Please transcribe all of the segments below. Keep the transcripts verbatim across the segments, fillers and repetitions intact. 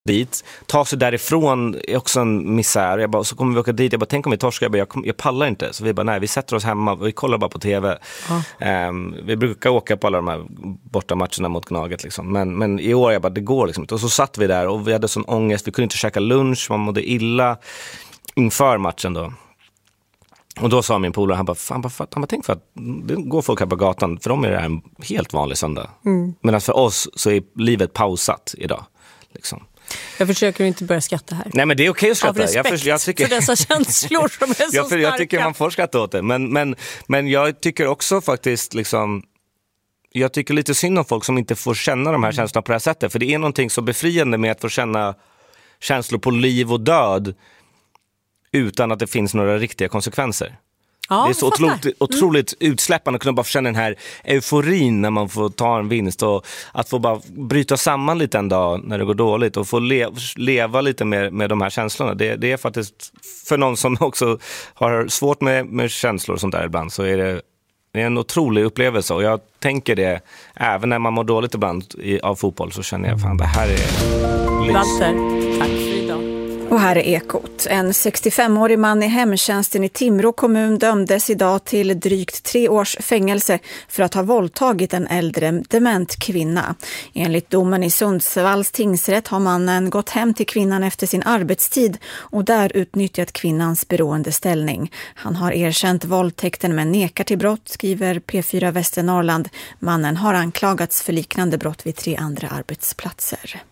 dit. Ta sig därifrån är också en misär. Jag bara, så kommer vi åka dit. Jag bara, tänk om vi torskar. Jag, bara, jag, kom, jag pallar inte. Så vi bara, nej, vi sätter oss hemma. Vi kollar bara på tv. Ja. Um, vi brukar åka på alla de här borta matcherna mot Gnaget. Liksom. Men, men i år, jag bara, det går liksom inte. Och så satt vi där och vi hade sån ångest. Vi kunde inte käka lunch. Man mådde illa inför matchen då. Och då sa min polare, han bara, fan, bara, han bara tänk för att det går folk här på gatan. För dem är det här en helt vanlig söndag. Mm. Men för oss så är livet pausat idag. Liksom. Jag försöker inte börja skratta här. Nej, men det är okej att skratta. Av respekt jag för, jag tycker, för dessa känslor som är så jag, för, jag starka. tycker man får skratta åt det. Men, men, men jag tycker också faktiskt liksom, jag tycker lite synd om folk som inte får känna de här känslorna på det här sättet. För det är någonting så befriande med att få känna känslor på liv och död utan att det finns några riktiga konsekvenser. Ja, det är så otroligt, otroligt mm. utsläppande att kunna bara känna den här euforin när man får ta en vinst och att få bara bryta samman lite en dag när det går dåligt och få leva, leva lite med, med de här känslorna. Det, det är faktiskt för någon som också har svårt med, med känslor och sånt där ibland, så är det, det är en otrolig upplevelse, och jag tänker det även när man mår dåligt ibland i, av fotboll, så känner jag fan det här är lys. Walter, tack för idag. Och här är Ekot. En sextiofemårig man i hemtjänsten i Timrå kommun dömdes idag till drygt tre års fängelse för att ha våldtagit en äldre dement kvinna. Enligt domen i Sundsvalls tingsrätt har mannen gått hem till kvinnan efter sin arbetstid och där utnyttjat kvinnans beroendeställning. Han har erkänt våldtäkten men nekar till brott, skriver P fyra Västernorrland. Mannen har anklagats för liknande brott vid tre andra arbetsplatser.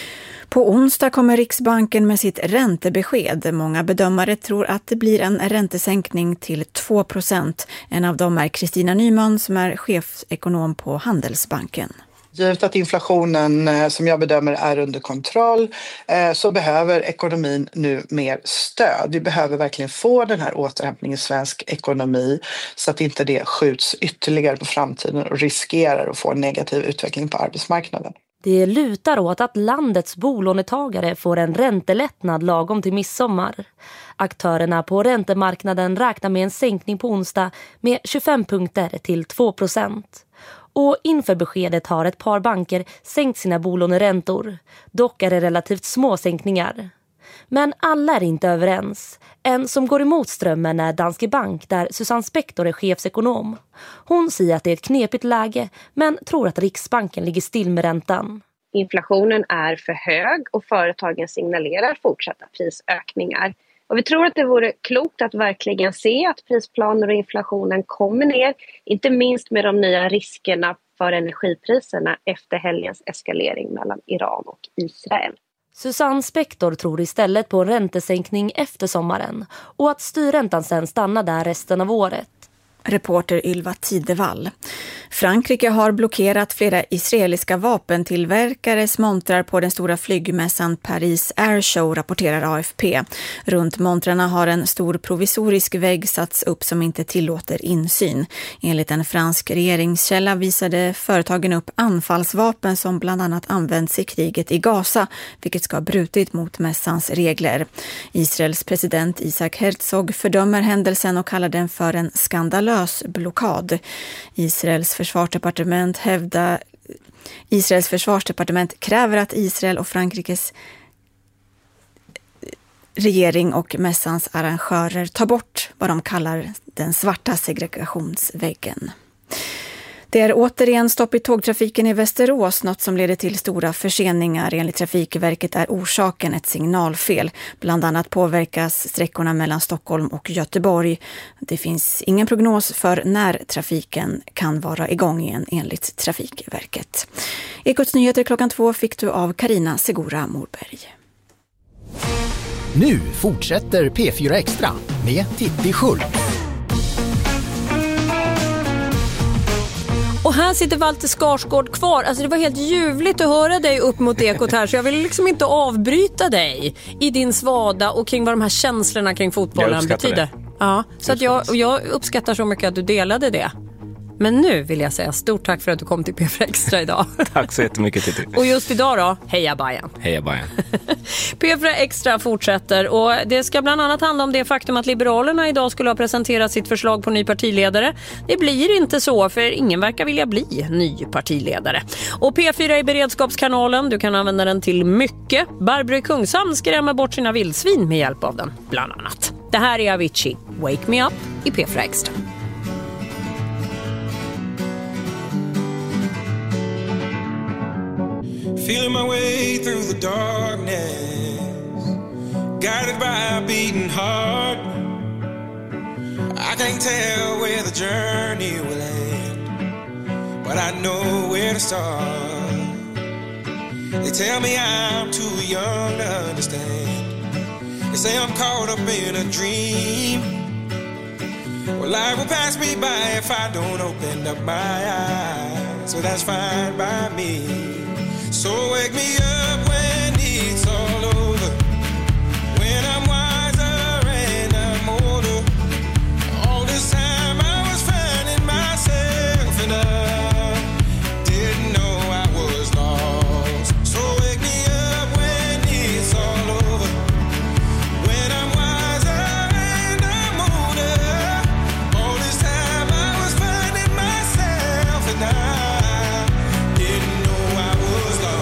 På onsdag kommer Riksbanken med sitt räntebesked. Många bedömare tror att det blir en räntesänkning till två procent. En av dem är Kristina Nyman som är chefsekonom på Handelsbanken. Givet att inflationen som jag bedömer är under kontroll så behöver ekonomin nu mer stöd. Vi behöver verkligen få den här återhämtningen i svensk ekonomi så att inte det skjuts ytterligare på framtiden och riskerar att få en negativ utveckling på arbetsmarknaden. Det lutar åt att landets bolånetagare får en räntelättnad lagom till midsommar. Aktörerna på räntemarknaden räknar med en sänkning på onsdag med tjugofem punkter till två procent. Och inför beskedet har ett par banker sänkt sina bolåneräntor. Dock är det relativt små sänkningar. Men alla är inte överens. En som går emot strömmen är Danske Bank, där Susanne Spektor är chefsekonom. Hon säger att det är ett knepigt läge, men tror att Riksbanken ligger still med räntan. Inflationen är för hög och företagen signalerar fortsatta prisökningar. Och vi tror att det vore klokt att verkligen se att prisplaner och inflationen kommer ner, inte minst med de nya riskerna för energipriserna efter helgens eskalering mellan Iran och Israel. Susanne Spektor tror istället på en räntesänkning efter sommaren och att styrräntan sen stannar där resten av året. Reporter Ylva Tidevall. Frankrike har blockerat flera israeliska vapentillverkares montrar på den stora flygmässan Paris Air Show, rapporterar A F P. Runt montrarna har en stor provisorisk vägg satts upp som inte tillåter insyn. Enligt en fransk regeringskälla visade företagen upp anfallsvapen som bland annat används i kriget i Gaza, vilket ska ha brutit mot mässans regler. Israels president Isaac Herzog fördömer händelsen och kallar den för en skandal blockad. Israels försvarsdepartement hävdar Israels försvarsdepartement kräver att Israel och Frankrikes regering och mässans arrangörer tar bort vad de kallar den svarta segregationsväggen. Det är återigen stopp i tågtrafiken i Västerås, något som leder till stora förseningar. Enligt Trafikverket är orsaken ett signalfel. Bland annat påverkas sträckorna mellan Stockholm och Göteborg. Det finns ingen prognos för när trafiken kan vara igång igen enligt Trafikverket. Ekots nyheter klockan två fick du av Karina Segura Morberg. Nu fortsätter P fyra Extra med Titti Schultz. Och här sitter Walter Skarsgård kvar. Alltså det var helt ljuvligt att höra dig upp mot Ekot här, så jag vill liksom inte avbryta dig i din svada och kring vad de här känslorna kring fotbollen betyder. Det. Ja, så att jag, och jag uppskattar så mycket att du delade det. Men nu vill jag säga stort tack för att du kom till P fyra Extra idag. Tack så jättemycket, Titti. Och just idag då, heja Bajen. Heja Bajen. P fyra Extra fortsätter och det ska bland annat handla om det faktum att Liberalerna idag skulle ha presenterat sitt förslag på ny partiledare. Det blir inte så, för ingen verkar vilja bli ny partiledare. Och P fyra är beredskapskanalen, du kan använda den till mycket. Barbro i Kungshamn skrämmer bort sina vildsvin med hjälp av den, bland annat. Det här är Avicii, Wake Me Up i P fyra Extra. Feeling my way through the darkness, guided by a beating heart. I can't tell where the journey will end, but I know where to start. They tell me I'm too young to understand. They say I'm caught up in a dream. Well, life will pass me by if I don't open up my eyes, so that's fine by me. So wake me up when it's all over, when I'm wiser and I'm older. All this time I was finding myself and I didn't know I was lost. So wake me up when it's all over, when I'm wiser and I'm older. All this time I was finding myself and I didn't know I was lost.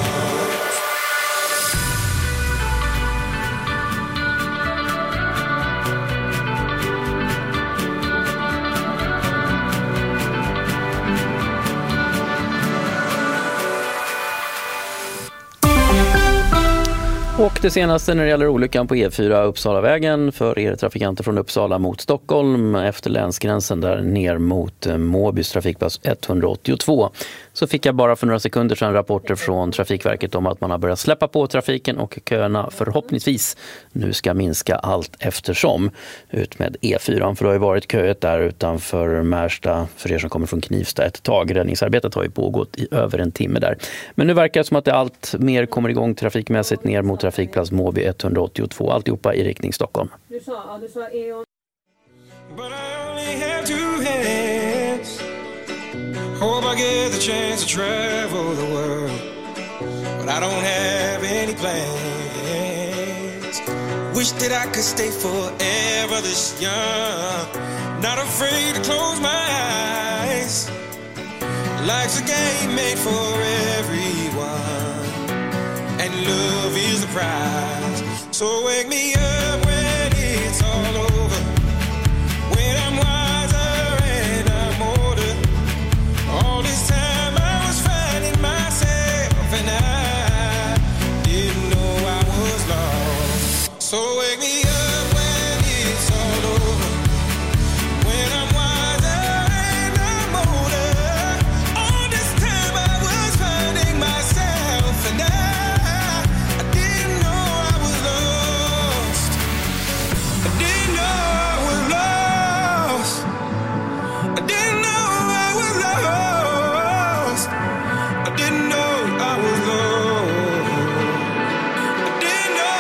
Och det senaste när det gäller olyckan på E fyra Uppsalavägen för er trafikanter från Uppsala mot Stockholm efter länsgränsen där ner mot Måbys trafikpass etthundraåttiotvå. Så fick jag bara för några sekunder sedan rapporter från Trafikverket om att man har börjat släppa på trafiken och köerna förhoppningsvis nu ska minska allt eftersom ut med E fyra. För det har ju varit köet där utanför Märsta för er som kommer från Knivsta ett tag. Räddningsarbetet har ju pågått i över en timme där. Men nu verkar det som att det allt mer kommer igång trafikmässigt ner mot trafikplats Måby etthundraåttiotvå. Alltihopa i riktning Stockholm. Du sa, ja, du sa E.O. But I only have two hands. Hope I get the chance to travel the world, but I don't have any plans. Wish that I could stay forever this young, not afraid to close my eyes. Life's a game made for everyone, and love is the prize. So wake me up when it's all over, when I'm wiser and I'm older. All this time I was finding myself and I didn't know I was lost. So wake me up when it's all over, when I'm wiser and I'm older. All this time I was finding myself and I, I didn't know I was lost. I didn't know I was lost. I didn't know I was lost. I didn't know I was lost. I didn't know.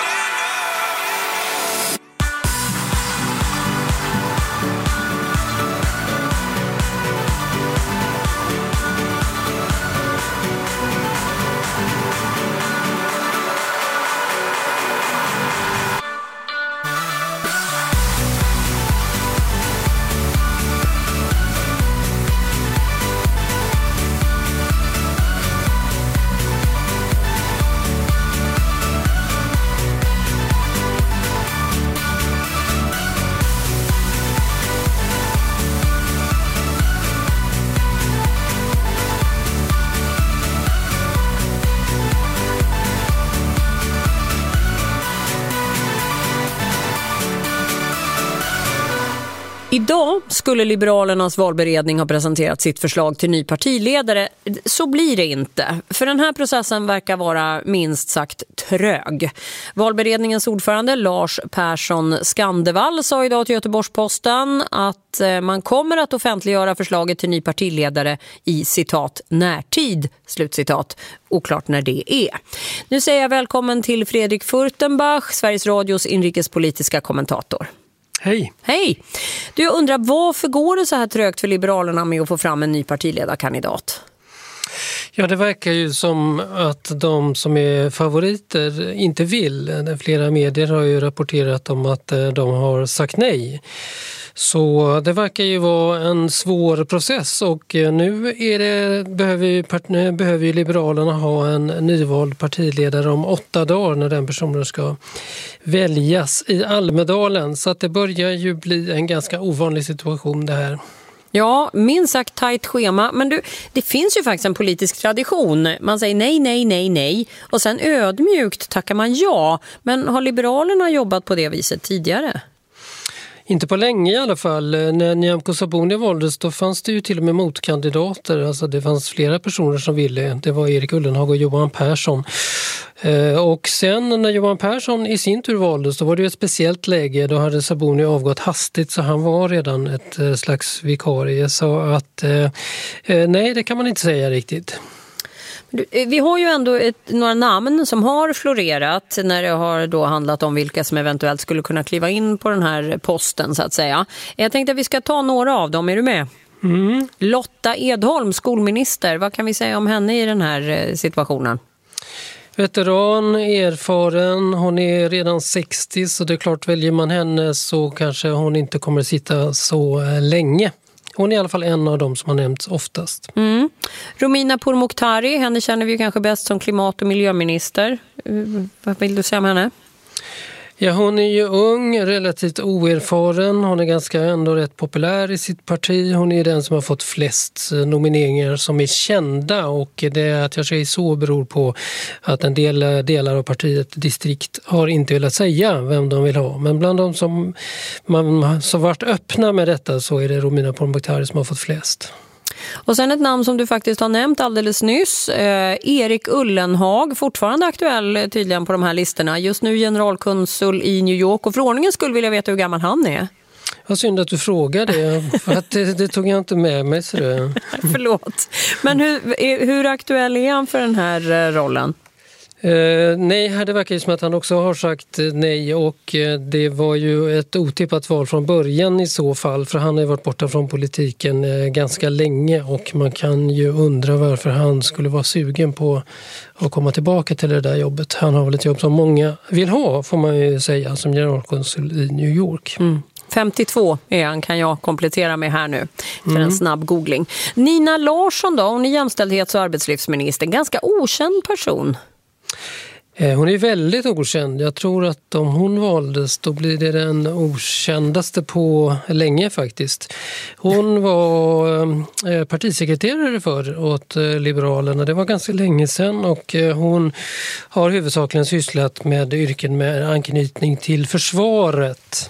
Idag skulle Liberalernas valberedning ha presenterat sitt förslag till ny partiledare. Så blir det inte. För den här processen verkar vara minst sagt trög. Valberedningens ordförande Lars Persson Skandevall sa idag till Göteborgs-Posten att man kommer att offentliggöra förslaget till ny partiledare i citat närtid, slutcitat. Oklart när det är. Nu säger jag välkommen till Fredrik Furtenbach, Sveriges Radios inrikespolitiska kommentator. Hej. Hej. Du, jag undrar, varför går det så här trögt för Liberalerna med att få fram en ny partiledarkandidat? Ja, det verkar ju som att de som är favoriter inte vill. Flera medier har ju rapporterat om att de har sagt nej. Så det verkar ju vara en svår process och nu är det, behöver, ju, behöver ju Liberalerna ha en nyvald partiledare om åtta dagar när den personen ska väljas i Almedalen. Så att det börjar ju bli en ganska ovanlig situation det här. Ja, minst sagt tajt schema. Men du, det finns ju faktiskt en politisk tradition. Man säger nej, nej, nej, nej. Och sen ödmjukt tackar man ja. Men har Liberalerna jobbat på det viset tidigare? Inte på länge i alla fall. När Nyamko Sabuni valdes då fanns det ju till och med motkandidater. Alltså det fanns flera personer som ville. Det var Erik Ullenhag och Johan Persson. Och sen när Johan Persson i sin tur valdes då var det ju ett speciellt läge. Då hade Sabuni avgått hastigt så han var redan ett slags vikarie. Så att nej, det kan man inte säga riktigt. Vi har ju ändå ett, några namn som har florerat när det har då handlat om vilka som eventuellt skulle kunna kliva in på den här posten så att säga. Jag tänkte att vi ska ta några av dem, är du med? Mm. Lotta Edholm, skolminister, vad kan vi säga om henne i den här situationen? Veteran, erfaren, hon är redan sextio så det är klart väljer man henne så kanske hon inte kommer sitta så länge. Hon är i alla fall en av dem som har nämnts oftast. Mm. Romina Pourmokhtari, henne känner vi kanske bäst som klimat- och miljöminister. Vad vill du säga om henne? Ja, hon är ju ung, relativt oerfaren. Hon är ganska ändå rätt populär i sitt parti. Hon är den som har fått flest nomineringar som är kända. Och det att jag säger så beror på att en del delar av partiet, distrikt, har inte velat säga vem de vill ha. Men bland de som, man, som varit öppna med detta så är det Romina Pourmokhtari som har fått flest. Och sen ett namn som du faktiskt har nämnt alldeles nyss, eh, Erik Ullenhag, fortfarande aktuell tydligen på de här listorna. Just nu generalkonsul i New York och förordningen skulle vilja veta hur gammal han är. Vad synd att du frågar det, för att det, det tog jag inte med mig. Så det... Förlåt. Men hur, hur aktuell är han för den här rollen? Uh, nej, det verkar ju som att han också har sagt nej och uh, det var ju ett otippat val från början i så fall för han har varit borta från politiken uh, ganska länge och man kan ju undra varför han skulle vara sugen på att komma tillbaka till det där jobbet. Han har väl ett jobb som många vill ha får man ju säga som generalkonsul i New York. Mm. femtiotvå är han, kan jag komplettera med här nu för mm. en snabb googling. Nina Larsson då, hon är jämställdhets- och arbetslivsminister, ganska okänd person. Hon är väldigt okänd. Jag tror att om hon valdes då blir det den okändaste på länge faktiskt. Hon var partisekreterare för åt Liberalerna. Det var ganska länge sedan och hon har huvudsakligen sysslat med yrken med anknytning till försvaret.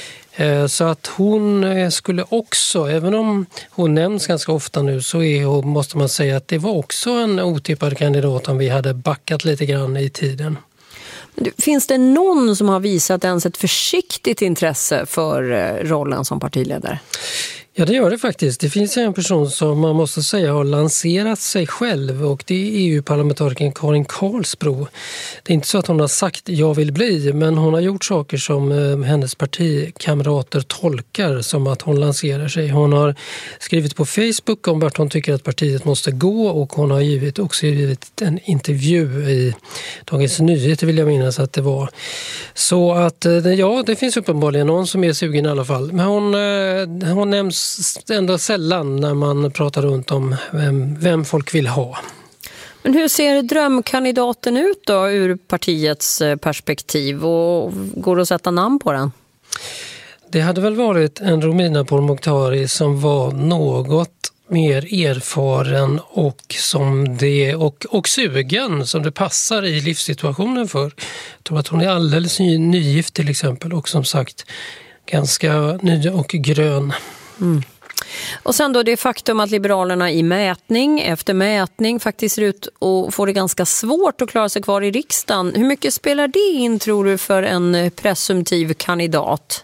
Så att hon skulle också, även om hon nämns ganska ofta nu så är, måste man säga att det var också en otippad kandidat om vi hade backat lite grann i tiden. Finns det någon som har visat ens ett försiktigt intresse för rollen som partiledare? Ja, det gör det faktiskt. Det finns en person som man måste säga har lanserat sig själv och det är E U-parlamentarikern Karin Karlsbro. Det är inte så att hon har sagt jag vill bli, men hon har gjort saker som hennes partikamrater tolkar som att hon lanserar sig. Hon har skrivit på Facebook om vart hon tycker att partiet måste gå och hon har givit, också givit en intervju i Dagens Nyheter vill jag minnas att det var. Så att ja, det finns uppenbarligen någon som är sugen i alla fall. Men hon, hon nämns ändå sällan när man pratar runt om vem, vem folk vill ha. Men hur ser drömkandidaten ut då ur partiets perspektiv och går det att sätta namn på den? Det hade väl varit en Romina Pourmokhtari som var något mer erfaren och, som det, och, och sugen som det passar i livssituationen för. Jag tror att hon är alldeles ny, nygift till exempel och som sagt ganska ny och grön. Mm. Och sen då det faktum att Liberalerna i mätning efter mätning faktiskt ser ut och får det ganska svårt att klara sig kvar i riksdagen. Hur mycket spelar det in tror du för en presumtiv kandidat?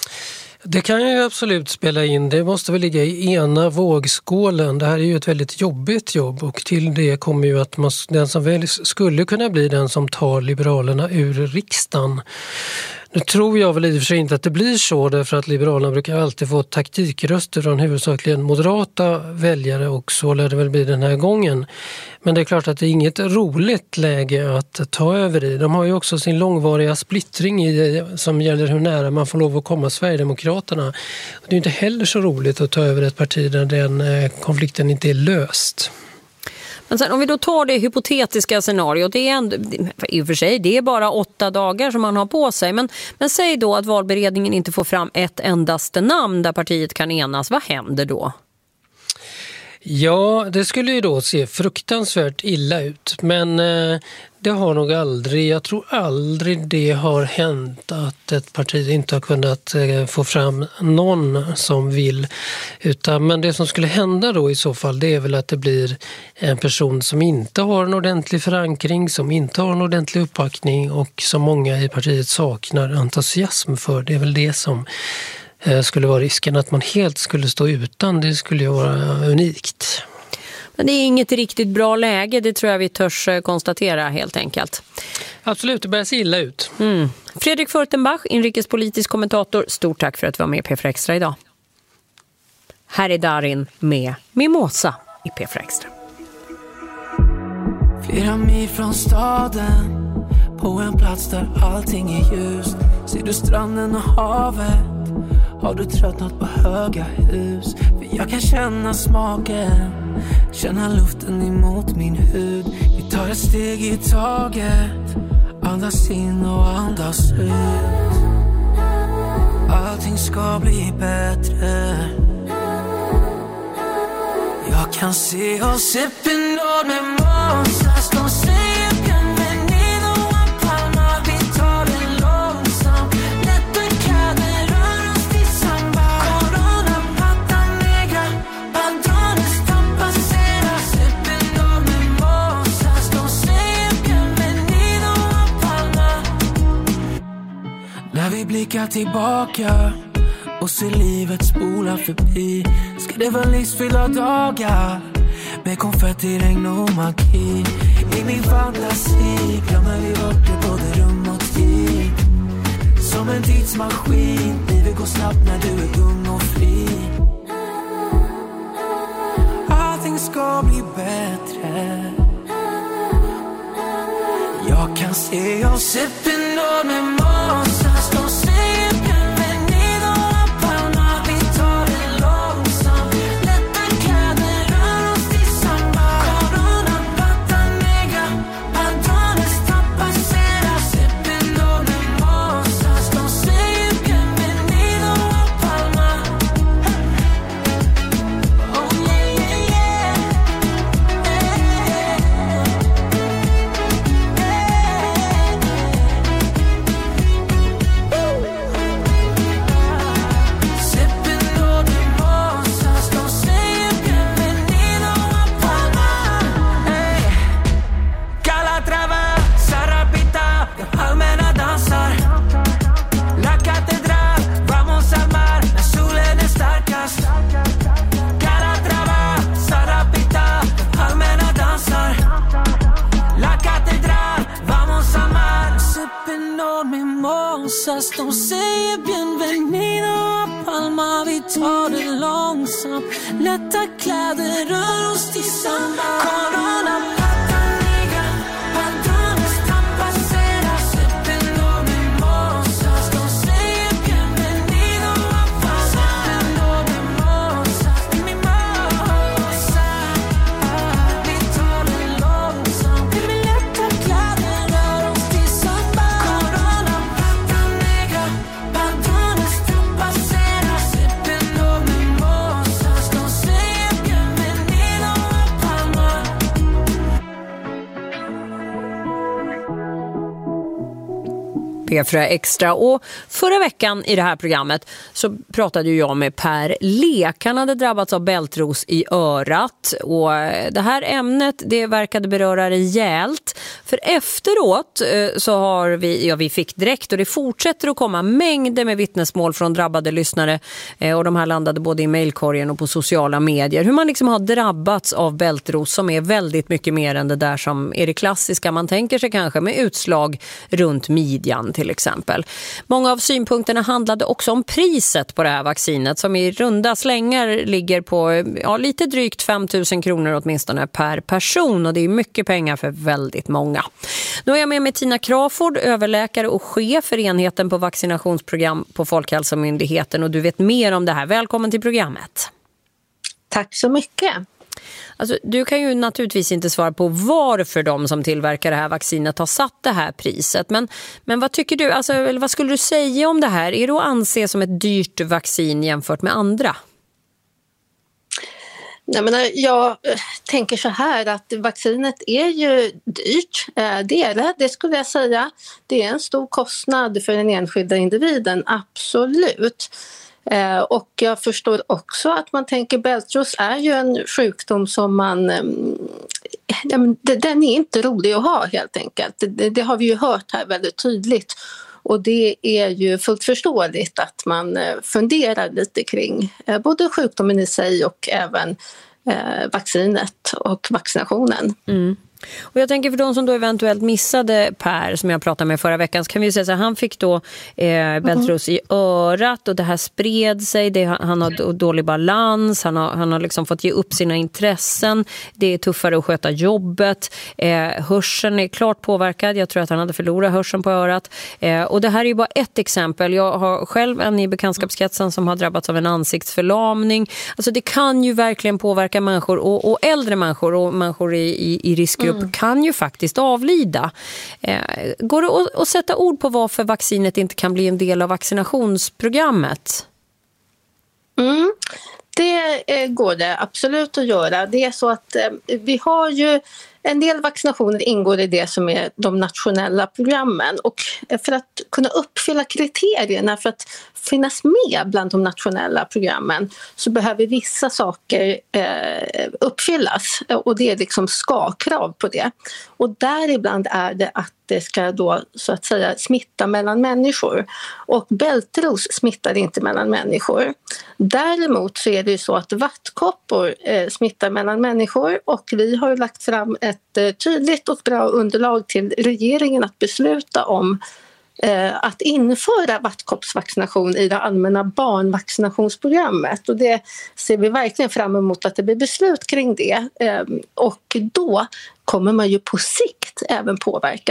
Det kan ju absolut spela in. Det måste väl ligga i ena vågskålen. Det här är ju ett väldigt jobbigt jobb och till det kommer ju att man, den som väl skulle kunna bli den som tar Liberalerna ur riksdagen. Nu tror jag väl i och för sig inte att det blir så, därför att Liberalerna brukar alltid få taktikröster från huvudsakligen moderata väljare, och så lär det väl bli den här gången. Men det är klart att det är inget roligt läge att ta över i. De har ju också sin långvariga splittring i, som gäller hur nära man får lov att komma Sverigedemokraterna. Det är inte heller så roligt att ta över ett parti där den konflikten inte är löst. Men sen, om vi då tar det hypotetiska scenariot, det är ändå, i och för sig det är bara åtta dagar som man har på sig, men, men säg då att valberedningen inte får fram ett endaste namn där partiet kan enas, vad händer då? Ja, det skulle ju då se fruktansvärt illa ut, men eh, det har nog aldrig, jag tror aldrig det har hänt att ett parti inte har kunnat eh, få fram någon som vill. Utan, men det som skulle hända då i så fall, det är väl att det blir en person som inte har en ordentlig förankring, som inte har en ordentlig uppbackning och som många i partiet saknar entusiasm för. Det är väl det som skulle vara risken, att man helt skulle stå utan. Det skulle ju vara unikt. Men det är inget riktigt bra läge, det tror jag vi törs konstatera helt enkelt. Absolut, det börjar se illa ut. Mm. Fredrik Furtenbach, inrikespolitisk kommentator, stort tack för att du var med i P fyra Extra idag. Här är Darin med Mimosa i P fyra Extra. Flera mil från staden, på en plats där allting är ljust. Ser du stranden och havet? Har du tröttnat på höga hus? För jag kan känna smaken, känna luften emot min hud. Vi tar ett steg i taget, andas in och andas ut. Allting ska bli bättre. Jag kan se oss Eppinor med Mosas. De säger bienvenido a Palma. Vi tar det långsamt. Lätta kläder, rör oss till samba. Corona, pata negra, padrones tapaceras. Eppinor med Mosas. De säger bienvenido a Palma. När vi blickar tillbaka och ser livet spola förbi, ska det vara livsfyllda dagar med konfetti, regn och magi. I min fantasi glömmer vi bort det, både rum och tid. Som en tidsmaskin, livet går snabbt när du är ung och fri. Allting ska bli bättre. Jag kan se oss Eppinor med Mosas. De säger bienvenido a Palma. Vi tar det långsamt. Lätta kläder, rör oss till samba. Corona, pata negra, padrones tapaceras. Eppinor med Mosas. De säger bienvenido a Palma. Oh yeah, yeah, yeah. Eppinor med Mosas. De säger bienvenido a Palma. Hey. Calatrava, Sarapita, de allmänna dansar. La catedral, vamos al mar, när solen är starkast. Calatrava, Sarapita, de allmänna dansar. La catedral, vamos al mar. Eppinor med Mosas. De säger bienvenido a Palma. Vi tar det långsamt. Lätta kläder, rör oss till samba. Corona, pata negra, padrones tapaceras. Eppinor med Mosas. De säger bienvenido a Palma. Eppinor med Mosas. Mi mosa. Vi tar det långsamt. Vi vill lätta kläder, rör oss till samba. Corona, pata negra, padrones tapaceras. Eppinor med Mosas. De säger bienvenido a Palma. P fyra Extra. Och förra veckan i det här programmet så pratade ju jag med Per Lek. Han hade drabbats av bältros i örat, och det här ämnet det verkade beröra rejält. För efteråt så har vi, ja vi fick direkt, och det fortsätter att komma mängder med vittnesmål från drabbade lyssnare, och de här landade både i mejlkorgen och på sociala medier. Hur man liksom har drabbats av bältros som är väldigt mycket mer än det där som är det klassiska man tänker sig, kanske med utslag runt midjan till exempel. Många av synpunkterna handlade också om priset på det här vaccinet som i runda slängar ligger på ja, lite drygt fem tusen kronor åtminstone per person, och det är mycket pengar för väldigt många. Nu är jag med med Tina Crawford, överläkare och chef för enheten på vaccinationsprogram på Folkhälsomyndigheten, och du vet mer om det här. Välkommen till programmet. Tack så mycket. Alltså, du kan ju naturligtvis inte svara på varför de som tillverkar det här vaccinet har satt det här priset. Men, men vad tycker du, alltså, eller vad skulle du säga om det här? Är det att anse som ett dyrt vaccin jämfört med andra? Jag, menar, jag tänker så här att vaccinet är ju dyrt. Det är det, det skulle jag säga. Det är en stor kostnad för den enskilda individen, absolut. Och jag förstår också att man tänker bältros är ju en sjukdom som man, den är inte rolig att ha helt enkelt. Det, det har vi ju hört här väldigt tydligt. Och det är ju fullt förståeligt att man funderar lite kring både sjukdomen i sig och även vaccinet och vaccinationen. Mm. Och jag tänker för de som då eventuellt missade Per som jag pratade med förra veckan, så kan vi säga så här, han fick då eh, bältros i örat och det här spred sig, det, han har dålig balans, han har, han har liksom fått ge upp sina intressen, det är tuffare att sköta jobbet, eh, hörseln är klart påverkad, jag tror att han hade förlorat hörseln på örat, eh, och det här är ju bara ett exempel. Jag har själv en i bekantskapskretsen som har drabbats av en ansiktsförlamning. Alltså det kan ju verkligen påverka människor, och, och äldre människor och människor i, i, i riskgrupp Mm. kan ju faktiskt avlida. Eh, går det att, att sätta ord på varför vaccinet inte kan bli en del av vaccinationsprogrammet? Mm. Det eh, går det absolut att göra. Det är så att eh, vi har ju en del vaccinationer ingår i det som är de nationella programmen, och för att kunna uppfylla kriterierna för att finnas med bland de nationella programmen så behöver vissa saker eh, uppfyllas, och det är liksom ska-krav på det. Och däribland är det att det ska då så att säga smitta mellan människor, och bältros smittar inte mellan människor. Däremot så är det ju så att vattkoppor eh, smittar mellan människor, och vi har lagt fram ett eh, tydligt och bra underlag till regeringen att besluta om att införa vattkoppsvaccination i det allmänna barnvaccinationsprogrammet, och det ser vi verkligen fram emot att det blir beslut kring det, och då kommer man ju på sikt även påverka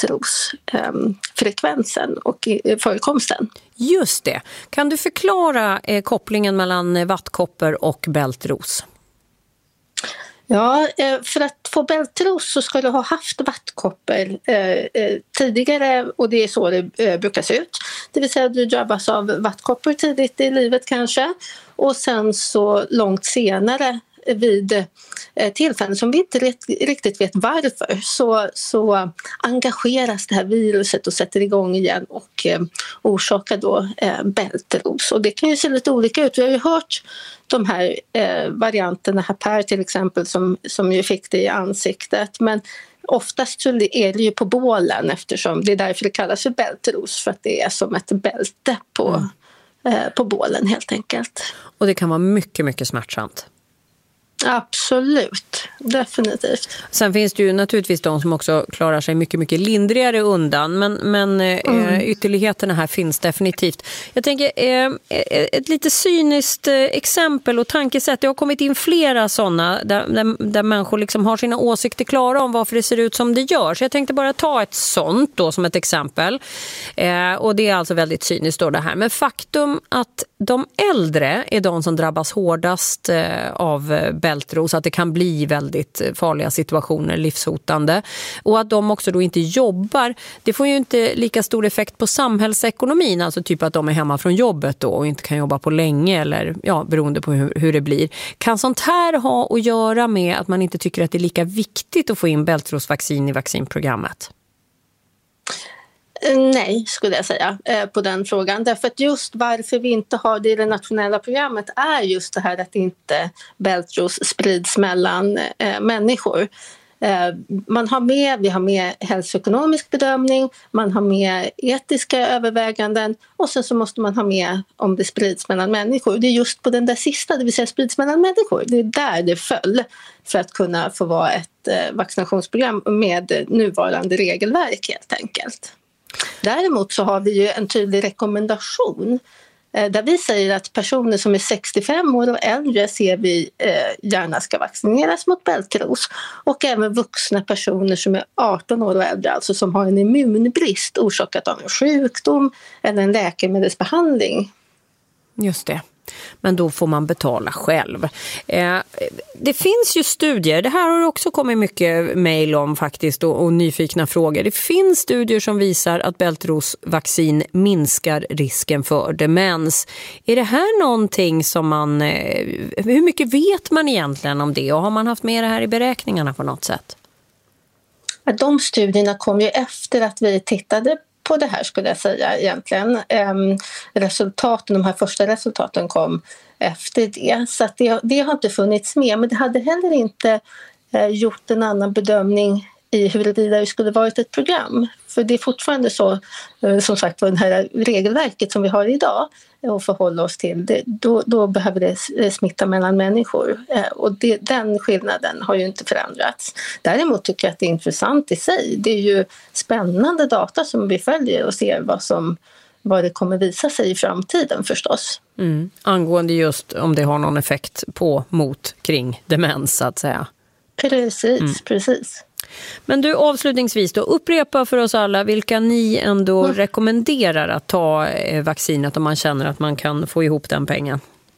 bältrosfrekvensen och förekomsten. Just det. Kan du förklara kopplingen mellan vattkoppor och bältros? Ja, för att få bältros så ska du ha haft vattkoppor eh, tidigare, och det är så det eh, brukar se ut. Det vill säga att du drabbas av vattkoppor tidigt i livet kanske, och sen så långt senare vid eh, tillfällen som vi inte riktigt vet varför så, så engageras det här viruset och sätter igång igen och eh, orsakar då eh, bältros. Och det kan ju se lite olika ut. Vi har ju hört de här eh, varianterna här, Per till exempel, som, som ju fick det i ansiktet, men oftast så är det ju på bålen, eftersom det är därför det kallas för bältros, för att det är som ett bälte på, mm. eh, på bålen helt enkelt. Och det kan vara mycket, mycket smärtsamt. Absolut, definitivt. Sen finns det ju naturligtvis de som också klarar sig mycket, mycket lindrigare undan, men, men mm. eh, ytterligheterna här finns definitivt. Jag tänker, eh, ett lite cyniskt eh, exempel och tankesätt, det har kommit in flera sådana där, där, där människor liksom har sina åsikter klara om varför det ser ut som det gör. Så jag tänkte bara ta ett sånt då som ett exempel. Eh, och det är alltså väldigt cyniskt då det här. Men faktum att de äldre är de som drabbas hårdast eh, av bältros, att det kan bli väldigt farliga situationer, livshotande, och att de också då inte jobbar, det får ju inte lika stor effekt på samhällsekonomin, alltså typ att de är hemma från jobbet då och inte kan jobba på länge, eller ja, beroende på hur, hur det blir. Kan sånt här ha att göra med att man inte tycker att det är lika viktigt att få in bältrosvaccin i vaccinprogrammet? Nej, skulle jag säga på den frågan. Därför att just varför vi inte har det i det nationella programmet är just det här att inte bältros sprids mellan eh, människor. Eh, man har med, vi har med hälsoekonomisk bedömning, man har med etiska överväganden, och sen så måste man ha med om det sprids mellan människor. Det är just på den där sista, det vill säga sprids mellan människor. Det är där det föll för att kunna få vara ett eh, vaccinationsprogram med nuvarande regelverk helt enkelt. Däremot så har vi ju en tydlig rekommendation där vi säger att personer som är sextiofem år och äldre ser vi gärna ska vaccineras mot bältros, och även vuxna personer som är arton år och äldre, alltså som har en immunbrist orsakat av en sjukdom eller en läkemedelsbehandling. Just det. Men då får man betala själv. Eh, det finns ju studier, det här har också kommit mycket mejl om faktiskt och, och nyfikna frågor. Det finns studier som visar att bältrosvaccin minskar risken för demens. Är det här någonting som man, eh, hur mycket vet man egentligen om det, och har man haft med det här i beräkningarna på något sätt? De studierna kom ju efter att vi tittade på det här, skulle jag säga egentligen. Um, resultaten, de här första resultaten kom efter det. Så att det, det har inte funnits med. Men det hade heller inte uh, gjort en annan bedömning i huruvida det skulle varit ett program. För det är fortfarande så, uh, som sagt, för det här regelverket som vi har idag och förhålla oss till, det, då, då behöver det smitta mellan människor. Uh, och det, den skillnaden har ju inte förändrats. Däremot tycker jag att det är intressant i sig. Det är ju spännande data som vi följer och ser vad, som, vad det kommer visa sig i framtiden förstås. Mm. Angående just om det har någon effekt på, mot, kring demens så att säga. Precis, mm. precis. Men du, avslutningsvis då, upprepa för oss alla vilka ni ändå mm. rekommenderar att ta eh, vaccinet om man känner att man kan få ihop den pengen.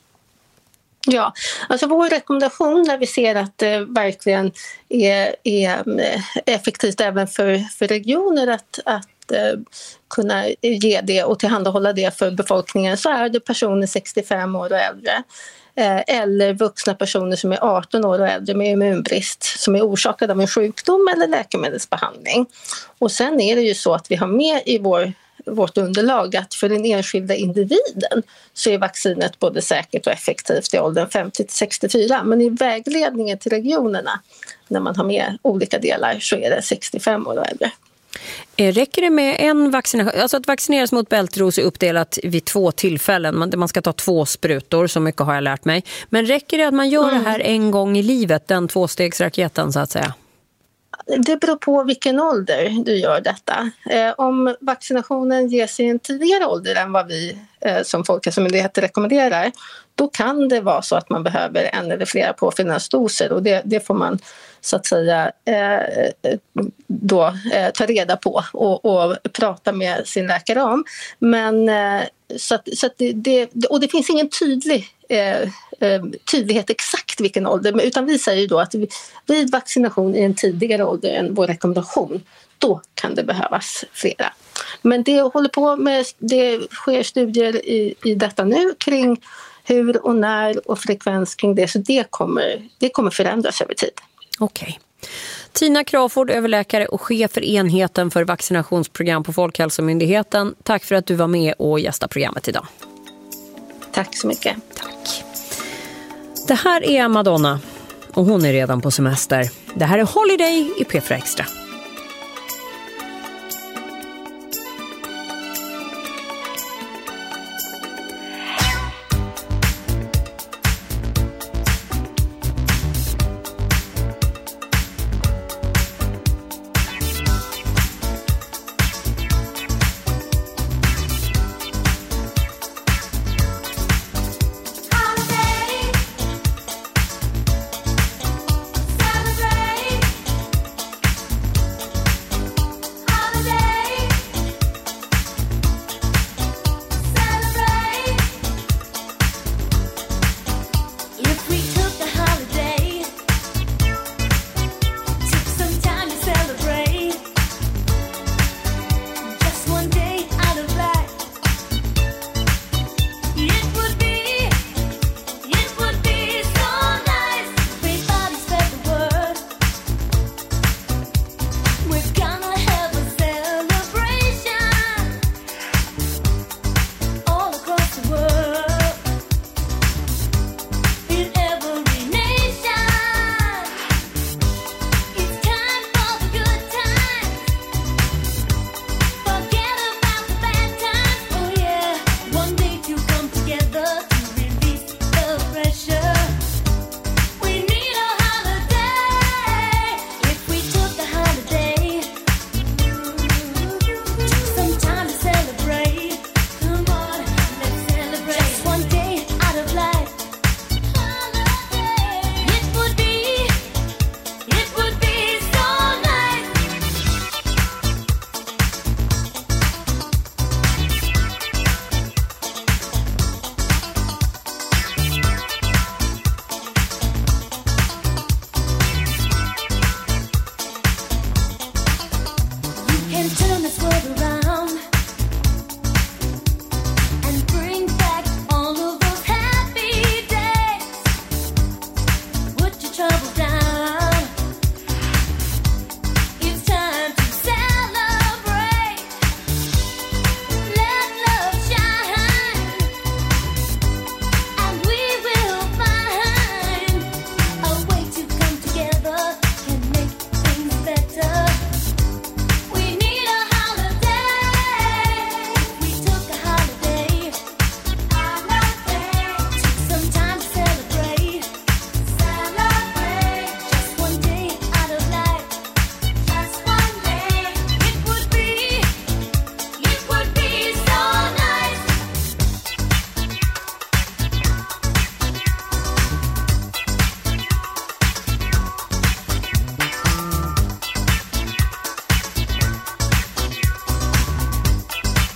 Ja, alltså vår rekommendation när vi ser att det verkligen är, är effektivt även för, för regioner att, att eh, kunna ge det och tillhandahålla det för befolkningen, så är det personer sextiofem år och äldre. Eller vuxna personer som är arton år och äldre med immunbrist som är orsakad av en sjukdom eller läkemedelsbehandling. Och sen är det ju så att vi har med i vår, vårt underlag att för den enskilda individen så är vaccinet både säkert och effektivt i åldern femtio till sextiofyra. Men i vägledningen till regionerna när man har med olika delar så är det sextiofem år och äldre. Räcker det med en vaccination? Alltså att vaccineras mot bältros är uppdelat vid två tillfällen. Man, man ska ta två sprutor, så mycket har jag lärt mig. Men räcker det att man gör mm. det här en gång i livet, den tvåstegsraketen så att säga? Det beror på vilken ålder du gör detta. Eh, om vaccinationen ges i en tidigare ålder än vad vi eh, som Folkhälsomyndigheten rekommenderar, då kan det vara så att man behöver en eller flera påfyllnadsdoser, och det, det får man så att säga eh, då eh, ta reda på och, och prata med sin läkare om. Men eh, så att, så att det, det, och det finns ingen tydlig eh, tydlighet exakt vilken ålder, utan vi säger då att vid vaccination i en tidigare ålder än vår rekommendation, då kan det behövas flera. Men det håller på med, det sker studier i, i detta nu kring hur och när och frekvens kring det, så det kommer, det kommer förändras över tid. Okej. Okay. Tina Crawford, överläkare och chef för enheten för vaccinationsprogram på Folkhälsomyndigheten. Tack för att du var med och gästade programmet idag. Tack så mycket. Tack. Det här är Madonna och hon är redan på semester. Det här är Holiday i P fyra Extra.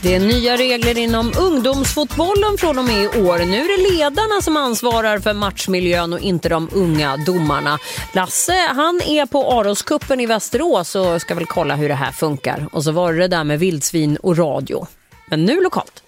Det är nya regler inom ungdomsfotbollen från och med i år. Nu är det ledarna som ansvarar för matchmiljön och inte de unga domarna. Lasse, han är på Aroskuppen i Västerås och ska väl kolla hur det här funkar. Och så var det där med vildsvin och radio. Men nu lokalt.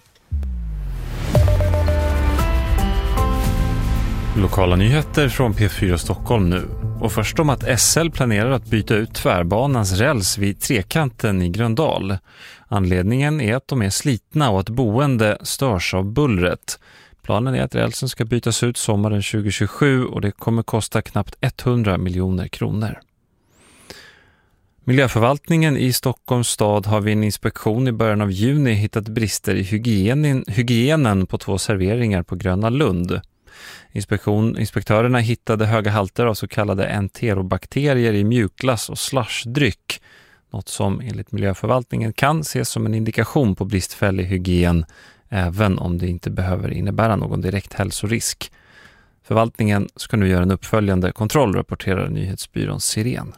Lokala nyheter från P fyra Stockholm nu. Och först om att S L planerar att byta ut tvärbanans räls vid Trekanten i Gröndal. Anledningen är att de är slitna och att boende störs av bullret. Planen är att rälsen ska bytas ut sommaren tjugo tjugosju och det kommer kosta knappt hundra miljoner kronor. Miljöförvaltningen i Stockholms stad har vid en inspektion i början av juni hittat brister i hygienen, hygienen på två serveringar på Gröna Lund. Inspektion, inspektörerna hittade höga halter av så kallade enterobakterier i mjukglass och slushdryck. Något som enligt miljöförvaltningen kan ses som en indikation på bristfällig hygien även om det inte behöver innebära någon direkt hälsorisk. Förvaltningen ska nu göra en uppföljande kontroll, rapporterar nyhetsbyrån Siren.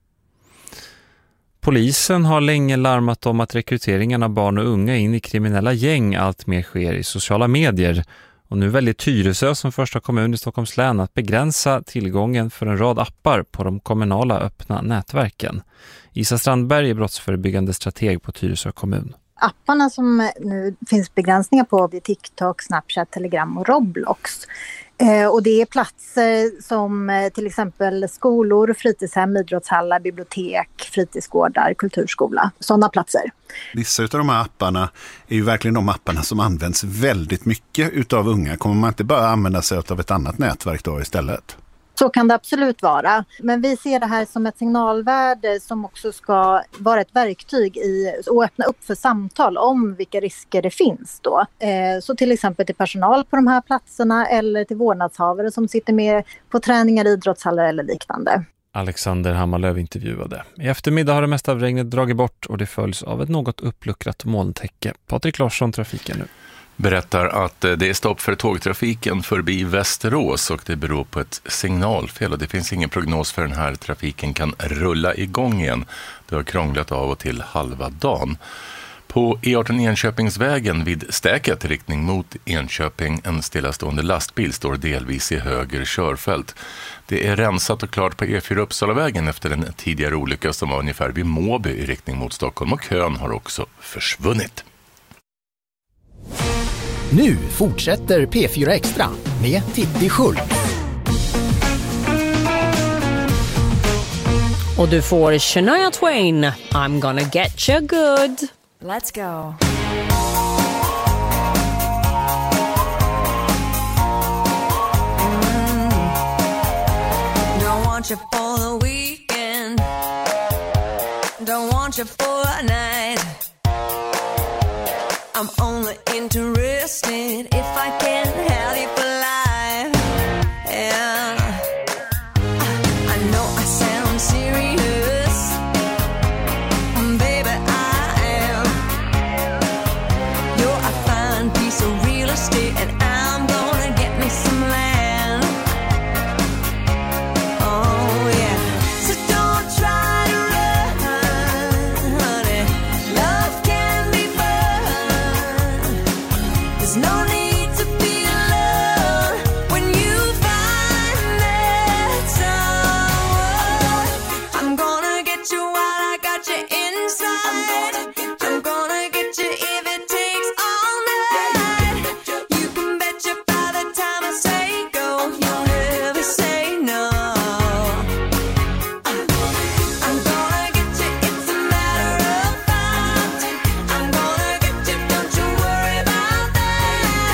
Polisen har länge larmat om att rekryteringen av barn och unga in i kriminella gäng allt mer sker i sociala medier. Och nu väljer Tyresö som första kommun i Stockholms län att begränsa tillgången för en rad appar på de kommunala öppna nätverken. Isa Strandberg är brottsförebyggande strateg på Tyresö kommun. Apparna som nu finns begränsningar på är TikTok, Snapchat, Telegram och Roblox. Eh, och det är platser som eh, till exempel skolor, fritidshem, idrottshallar, bibliotek, fritidsgårdar, kulturskola. Sådana platser. Vissa av de här apparna är ju verkligen de apparna som används väldigt mycket utav unga. Kommer man inte bara använda sig av ett annat nätverk då istället? Så kan det absolut vara. Men vi ser det här som ett signalvärde som också ska vara ett verktyg i och öppna upp för samtal om vilka risker det finns då. Eh, så till exempel till personal på de här platserna eller till vårdnadshavare som sitter med på träningar, idrottshallar eller liknande. Alexander Hammarlöv intervjuade. I eftermiddag har det mesta av regnet dragit bort och det följs av ett något uppluckrat molntäcke. Patrik Larsson, trafiken nu. Berättar att det är stopp för tågtrafiken förbi Västerås och det beror på ett signalfel och det finns ingen prognos för den här trafiken kan rulla igång igen. Det har krånglat av och till halva dagen. På E arton Enköpingsvägen vid Stäket riktning mot Enköping en stillastående lastbil står delvis i höger körfält. Det är rensat och klart på E fyra Uppsalavägen efter en tidigare olycka som var ungefär vid Måby i riktning mot Stockholm och kön har också försvunnit. Nu fortsätter P fyra Extra med Titti Schultz. Och du får Shania Twain, I'm gonna get you good. Let's go. Mm. Don't want you for the weekend. Don't want you for a night. I'm only interested if I can have you for life. Yeah. I know I sound serious, baby I am. You're a fine piece of real estate and I'm gonna get me some land. Oh yeah. So don't try to run, honey. Love can be fun. There's no need to be alone when you find that someone. I'm gonna get you while I got you inside. I'm gonna get you if it takes all night. You can bet you by the time I say go, you'll never say no. I'm gonna get you, it's a matter of fact. I'm gonna get you, don't you worry about that.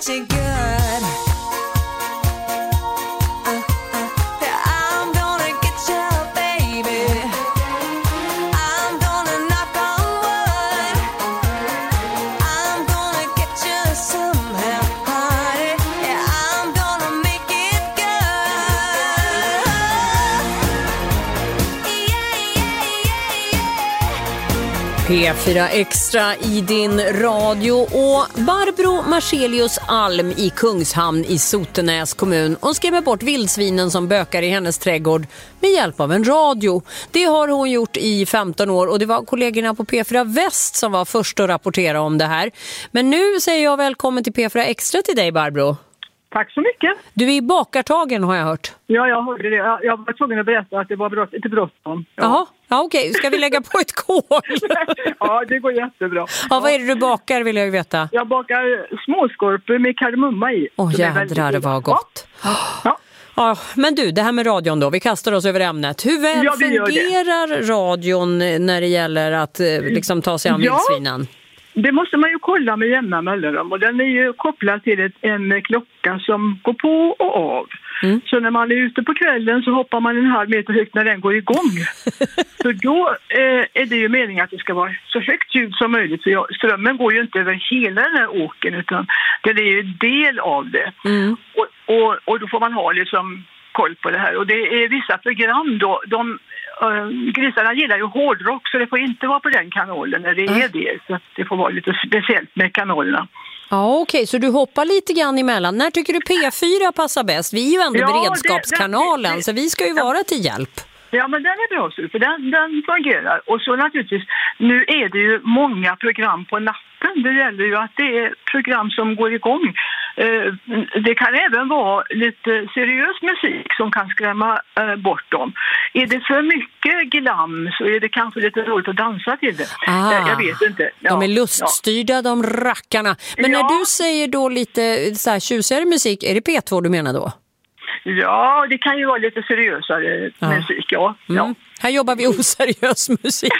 get you good. Uh, uh, I'm gonna get you, baby. I'm gonna knock on wood. I'm gonna get you somehow, honey. Yeah, I'm gonna make it good. P fyra Extra i din radio och Barbro Marcelius Alm i Kungshamn i Sotenäs kommun. Hon skrämmer bort vildsvinen som bökar i hennes trädgård med hjälp av en radio. Det har hon gjort i femton år och det var kollegorna på P fyra Väst som var först att rapportera om det här. Men nu säger jag välkommen till P fyra Extra till dig, Barbro. Tack så mycket. Du är i bakartagen har jag hört. Ja, jag hörde det. Jag, jag var tvungen att berätta att det var brott, inte bråttom. Ja. Jaha, ja, okej. Ska vi lägga på ett kol? Ja, det går jättebra. Ja, vad är det du bakar vill jag ju veta. Jag bakar småskorpor med kardemumma i. Åh oh, jädrar, det var gott. Ja. Ja. Ja, men du, det här med radion då, vi kastar oss över ämnet. Hur väl ja, fungerar radion när det gäller att liksom ta sig an ja. vildsvinen? Det måste man ju kolla med jämna mellanrum och den är ju kopplad till ett, en klocka som går på och av. Mm. Så när man är ute på kvällen så hoppar man en halv meter högt när den går igång. Så då eh, är det ju meningen att det ska vara så högt ljud som möjligt. För jag, strömmen går ju inte över hela den här åken utan det är ju en del av det. Mm. Och, och, och då får man ha liksom koll på det här. Och det är vissa program då, de Uh, grisarna gillar ju hårdrock så det får inte vara på den kanalen när det är mm. det. Så att det får vara lite speciellt med kanalerna. Ja okej, okay. Så du hoppar lite grann emellan. När tycker du P fyra passar bäst? Vi är ju ändå ja, beredskapskanalen det, det, det, så vi ska ju ja. vara till hjälp. Ja men den är bra för den, den fungerar. Och så naturligtvis, nu är det ju många program på natten. Det gäller ju att det är program som går igång. Det kan även vara lite seriös musik som kan skrämma bort dem. Är det för mycket glam så är det kanske lite roligt att dansa till det. Ah, jag vet inte. Ja, de är luststyrda ja. de rackarna. Men ja. när du säger då lite så här tjusigare musik, är det P två du menar då? Ja, det kan ju vara lite seriösare ja. musik, ja. Mm. ja. Här jobbar vi oseriös musik.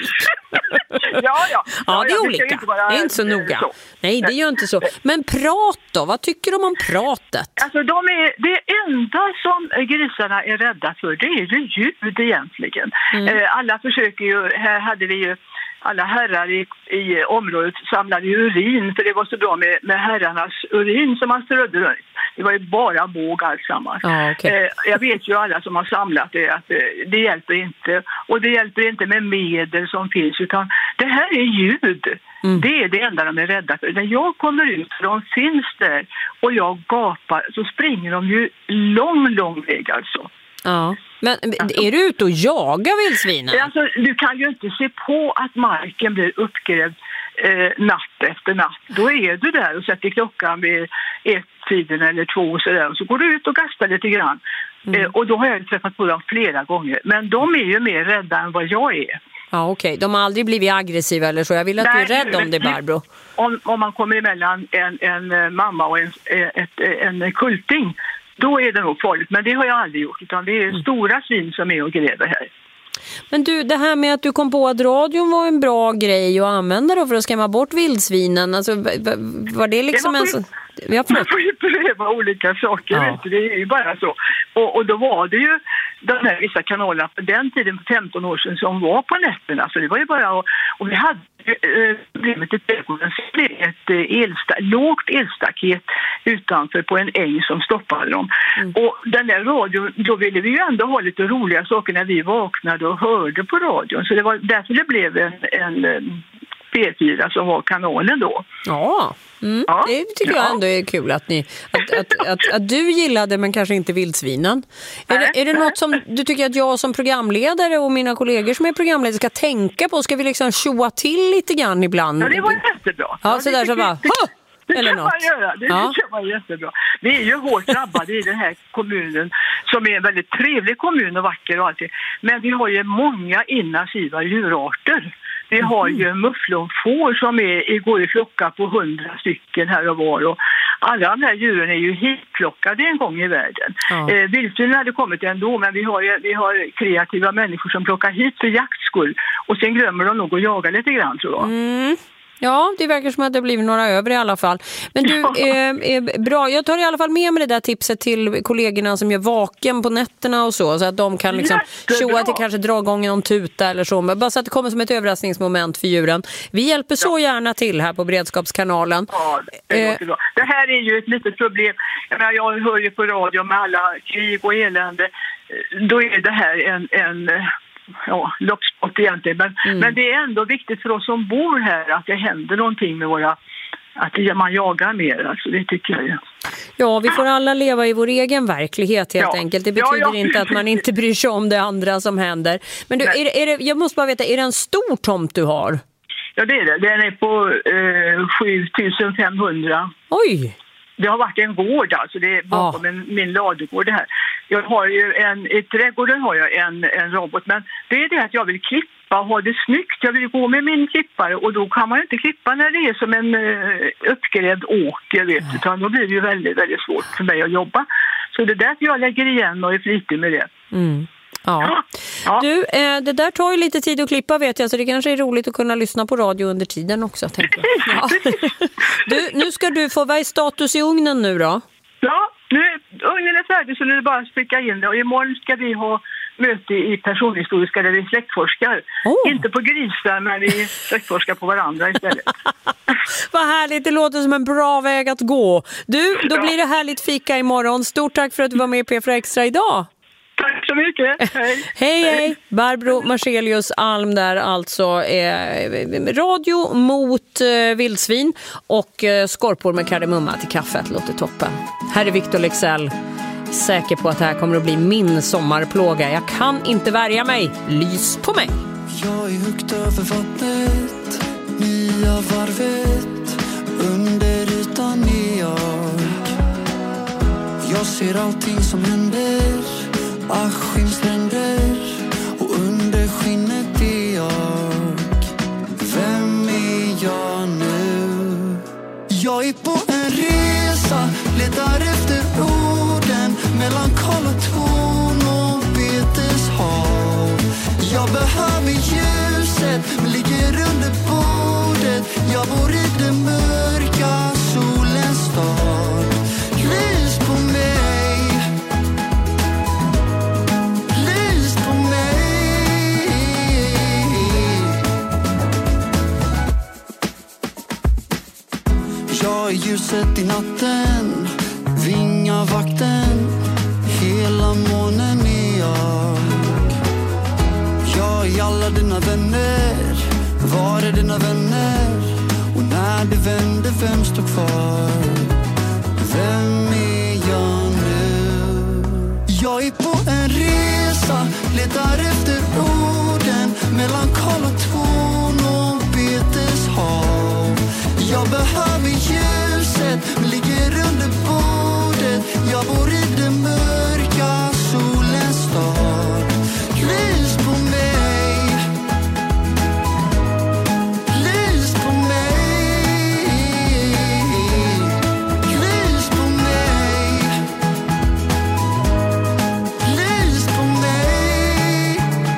ja, ja. ja, ja, det är olika. Det är inte så noga. Så. Nej, det gör inte så. Men prat då? Vad tycker de om pratet? Alltså, de är, det enda som grisarna är rädda för, det är ju ljud egentligen. Mm. Alla försöker ju, här hade vi ju alla herrar i, i området samlade urin för det var så bra med, med herrarnas urin som man strödde runt. Det var ju bara båg alltsammans. Ah, okay. eh, jag vet ju alla som har samlat det att det, det hjälper inte. Och det hjälper inte med medel som finns utan det här är ljud. Mm. Det är det enda de är rädda för. När jag kommer ut, de finns där och jag gapar så springer de ju lång, lång väg alltså. Ja. Men är du ute och jagar vildsvinen? Alltså, du kan ju inte se på att marken blir uppgrävd eh, natt efter natt. Då är du där och sätter klockan vid ett tiden eller två och sådär. Och så går du ut och gastar lite grann. Mm. Eh, och då har jag träffat på dem flera gånger. Men de är ju mer rädda än vad jag är. Ja okej, okay. De har aldrig blivit aggressiva eller så. Jag vill att Nej, du är rädd om det, Barbro. Om, om man kommer emellan en, en mamma och en, ett, en kulting, då är det nog farligt. Men det har jag aldrig gjort. Utan det är mm. stora svin som är och gräver här. Men du, det här med att du kom på att radion var en bra grej att använda då för att skrämma bort vildsvinen. Alltså, var det liksom det var en... Vi har man får ju pröva olika saker, ja. vet du, det är ju bara så. Och, och då var det ju de här vissa kanalerna på den tiden på femton år sedan som var på nätterna. Så det var ju bara, och, och vi hade problemet ett ett elsta, lågt elstaket utanför på en äng som stoppade dem. Mm. Och den där radion, då ville vi ju ändå ha lite roliga saker när vi vaknade och hörde på radion. Så det var därför det blev en, en P fyra som var kanalen då. Ja, mm. ja. Det tycker jag ändå är kul att, ni, att, att, att, att du gillade men kanske inte vildsvinen. Är det, är det något som du tycker att jag som programledare och mina kollegor som är programledare ska tänka på? Ska vi liksom tjoa till lite grann ibland? Ja, det var jättebra. Ja, ja så där så bara... Det eller kan något. man göra, det ja. kan man jättebra. Vi är ju hårt drabbade i den här kommunen som är en väldigt trevlig kommun och vacker och allting. Men vi har ju många invasiva djurarter. Vi har ju mufflonfår som är, går i flocka på hundra stycken här och var. Och alla de här djuren är ju hitplockade en gång i världen. Ja. Eh, vildsvinen hade kommit ändå, men vi har, vi har kreativa människor som plockar hit för jaktskull. Och sen glömmer de nog att jaga lite grann, tror jag. Mm. Ja, det verkar som att det blir några över i alla fall. Men du, eh, eh, bra. Jag tar i alla fall med mig det där tipset till kollegorna som gör vaken på nätterna och så. Så att de kan liksom tjoa till kanske dra igång någon tuta eller så. Men bara så att det kommer som ett överraskningsmoment för djuren. Vi hjälper så gärna till här på Beredskapskanalen. Ja, det låter bra. Det här är ju ett litet problem. Jag menar, jag hör ju på radio med alla krig och elände. Då är det här en... en ja, loppsport egentligen. Men, mm. men det är ändå viktigt för oss som bor här att det händer någonting med våra, att man jagar mer, alltså det tycker jag ju. Ja, vi får alla leva i vår egen verklighet helt ja. enkelt. Det betyder ja, ja. inte att man inte bryr sig om det andra som händer. Men du, är det, är det, jag måste bara veta, är det en stor tomt du har? Ja, det är det. Den är på eh, sju tusen femhundra. Oj! Det har varit en gård, alltså det är bakom ja. en, min ladugård det här. Jag har ju en, i trädgården har jag en, en robot, men det är det att jag vill klippa och ha det snyggt. Jag vill gå med min klippare och då kan man ju inte klippa när det är som en uh, uppgrävd åker, vet du, utan då blir det ju väldigt, väldigt svårt för mig att jobba. Så det är därför jag lägger igen och är flitig med det. Mm. Ja. Ja. Du, eh, det där tar ju lite tid att klippa vet jag, så det kanske är roligt att kunna lyssna på radio under tiden också, tänker jag. Ja. Du, nu ska du få, vad är status i ugnen nu då? Ja, nu, ugnen är färdig så nu är det bara att skicka in det. Och imorgon ska vi ha möte i personhistoriska där vi släktforskar. Oh. Inte på grisar, men vi släktforskar på varandra istället. Vad härligt, det låter som en bra väg att gå. Du, då ja. blir det härligt fika imorgon. Stort tack för att du var med i P fyra Extra idag. Tack så mycket. Hej. hej, hej. Barbro Marcelius Alm där alltså. Eh, radio mot eh, vildsvin och eh, skorpor med kardemumma till kaffet. Låter toppen. Här är Victor Lexell. Säker på att det här kommer att bli min sommarplåga. Jag kan inte värja mig. Lys på mig. Jag är högt över vattnet, nya varvet, under ytan är jag. Jag ser allting som händer, Askimstränder, och under skinnet är jag. Vem är jag nu? Jag är på en resa, letar efter orden mellan Karl och Torn och beteshav. Jag behöver ljuset, men ligger under bordet. Jag bor i den mörka solens stad. Lys på mig, lys på mig. Jag är ljuset i natten, vingavakten, hela månen är jag. Jag är alla dina vänner, var är dina vänner? Och när det vänder, vem står kvar? Vem är jag nu? Jag är på en resa, letar efter orden mellan Karl och Torn och beteshav. Jag behöver ljuset, men ligger under bordet. Jag bor i den mörka solens stad. Lys på mig, lys på mig, lys på mig, lys på mig.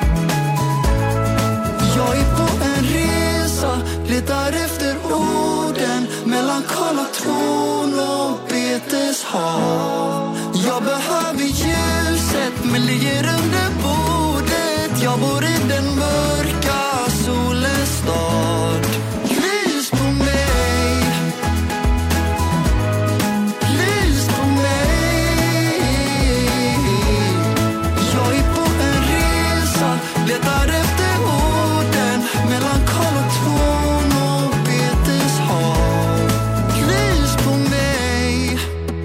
Jag är på en resa, letar efter orden mellan Karl och Torn och beteshav. Jag behöver ljuset, men ligger under bordet. Jag bor i den mörka solens stad. Lys på mig, lys på mig. Jag är på en resa, letar efter orden mellan Karl och Torn och beteshav. Lys på mig.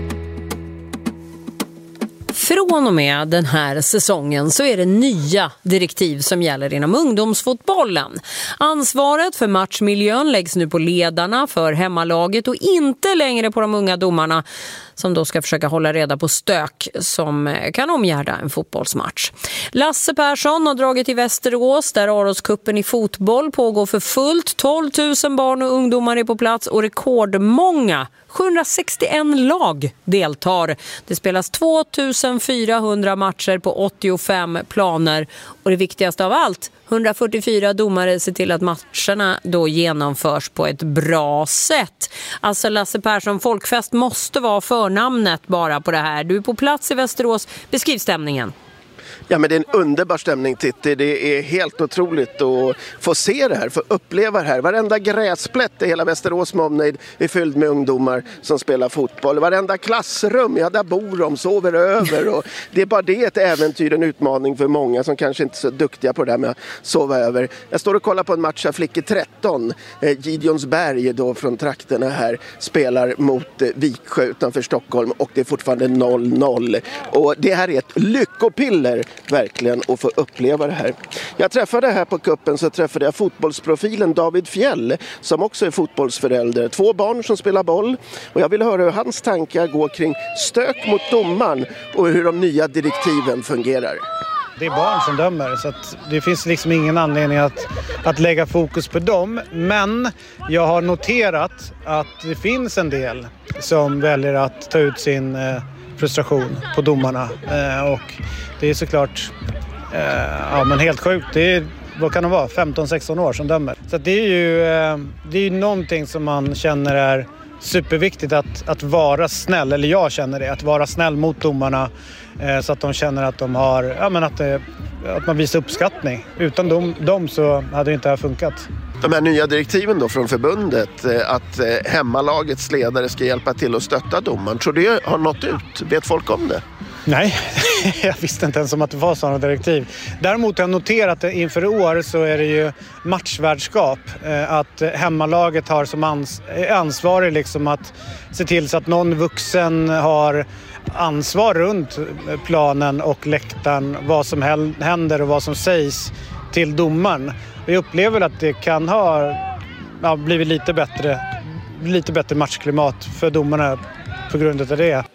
Från och med den här säsongen så är det nya direktiv som gäller inom ungdomsfotbollen. Ansvaret för matchmiljön läggs nu på ledarna för hemmalaget och inte längre på de unga domarna som då ska försöka hålla reda på stök som kan omgärda en fotbollsmatch. Lasse Persson har dragit till Västerås där Aroskuppen i fotboll pågår för fullt. tolv tusen barn och ungdomar är på plats och rekordmånga sjuhundrasextioett lag deltar. Det spelas två tusen fyrahundra fyrahundra matcher på åttiofem planer. Och det viktigaste av allt, hundrafyrtiofyra domare ser till att matcherna då genomförs på ett bra sätt. Alltså Lasse Persson, folkfest måste vara förnamnet bara på det här. Du är på plats i Västerås. Beskriv stämningen. Ja, men det är en underbar stämning, Titti. Det är helt otroligt att få se det här, få uppleva det här. Varenda gräsplätt i hela Västerås med omnejd är fylld med ungdomar som spelar fotboll. Varenda klassrum, ja, där bor de, sover över. Och det är bara det ett äventyr, en utmaning för många som kanske inte är så duktiga på det där med att sova över. Jag står och kollar på en match av flickor tretton. Eh, Gideonsberg då från trakterna här spelar mot eh, Viksjö utanför Stockholm och det är fortfarande noll noll. Och det här är ett lyckopiller verkligen att få uppleva det här. Jag träffade här på kuppen så träffade jag fotbollsprofilen David Fjell som också är fotbollsförälder. Två barn som spelar boll och jag vill höra hur hans tankar går kring stök mot domaren och hur de nya direktiven fungerar. Det är barn som dömer så att det finns liksom ingen anledning att, att lägga fokus på dem. Men jag har noterat att det finns en del som väljer att ta ut sin eh, frustration på domarna. Eh, och det är såklart eh, ja, men helt sjukt. Det är, vad kan det vara, femton sexton år som dömer. Så att det är ju eh, det är ju någonting som man känner är superviktigt att, att vara snäll. Eller jag känner det, att vara snäll mot domarna. Eh, så att de känner att de har, ja, men att, det, att man visar uppskattning. Utan dem, dem så hade det inte här funkat. De här nya direktiven då från förbundet att hemmalagets ledare ska hjälpa till att stötta domaren. Tror du det har nått ut? Vet folk om det? Nej, jag visste inte ens om att det var sådana direktiv. Däremot har jag noterat att inför i år så är det ju matchvärdskap. Att hemmalaget har som ans- ansvarig liksom att se till så att någon vuxen har ansvar runt planen och läktaren. Vad som händer och vad som sägs till domaren. Vi upplever att det kan ha ja, blivit lite bättre, lite bättre matchklimat för domarna på grund av det.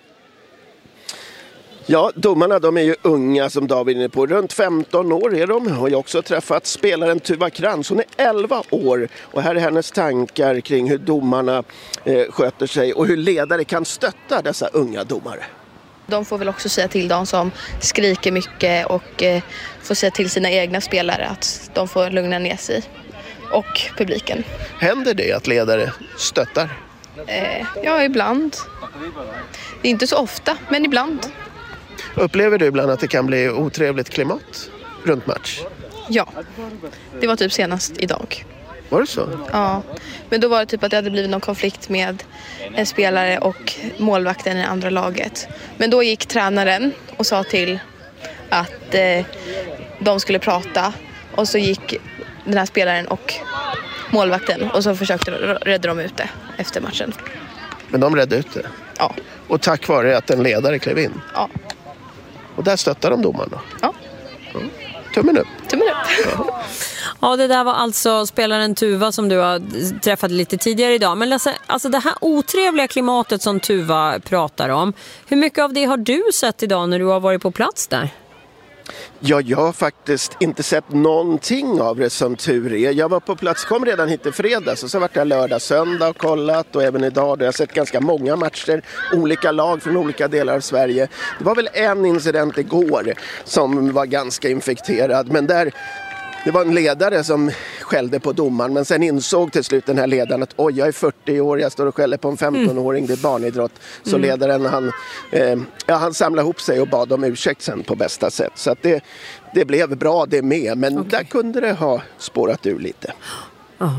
Ja, domarna de är ju unga som David är inne på. Runt femton år är de. Och jag har också träffat spelaren Tuva Krantz. Hon är elva år. Och här är hennes tankar kring hur domarna eh, sköter sig och hur ledare kan stötta dessa unga domare. De får väl också säga till de som skriker mycket och eh, får säga till sina egna spelare att de får lugna ner sig. Och publiken. Händer det att ledare stöttar? Eh, ja, ibland. Det är inte så ofta, men ibland. Upplever du ibland att det kan bli otrevligt klimat runt match? Ja, det var typ senast idag. Var det så? Ja, men då var det typ att det hade blivit någon konflikt med en spelare och målvakten i andra laget. Men då gick tränaren och sa till att eh, de skulle prata och så gick den här spelaren och målvakten och så försökte rädda dem ut det efter matchen. Men de räddade ut det? Ja. Och tack vare att en ledare klev in? Ja. Och där stöttar de domarna? Ja. ja. Tummen upp. Tummen upp. Ja. Ja, det där var alltså spelaren Tuva som du har träffat lite tidigare idag. Men Lasse, alltså det här otrevliga klimatet som Tuva pratar om, hur mycket av det har du sett idag när du har varit på plats där? Ja, jag har faktiskt inte sett någonting av det som tur är. Jag var på plats, kom redan hit i fredags och så var jag lördag, söndag och kollat och även idag då jag har sett ganska många matcher, olika lag från olika delar av Sverige. Det var väl en incident igår som var ganska infekterad, men där det var en ledare som skällde på domaren, men sen insåg till slut den här ledaren att oj, jag är fyrtio år, jag står och skäller på en femton-åring, det är barnidrott. Så mm. ledaren han, eh, ja, han samlade ihop sig och bad om ursäkt sen på bästa sätt. Så att det, det blev bra det med, men okay. Där kunde det ha spårat ur lite. Oh.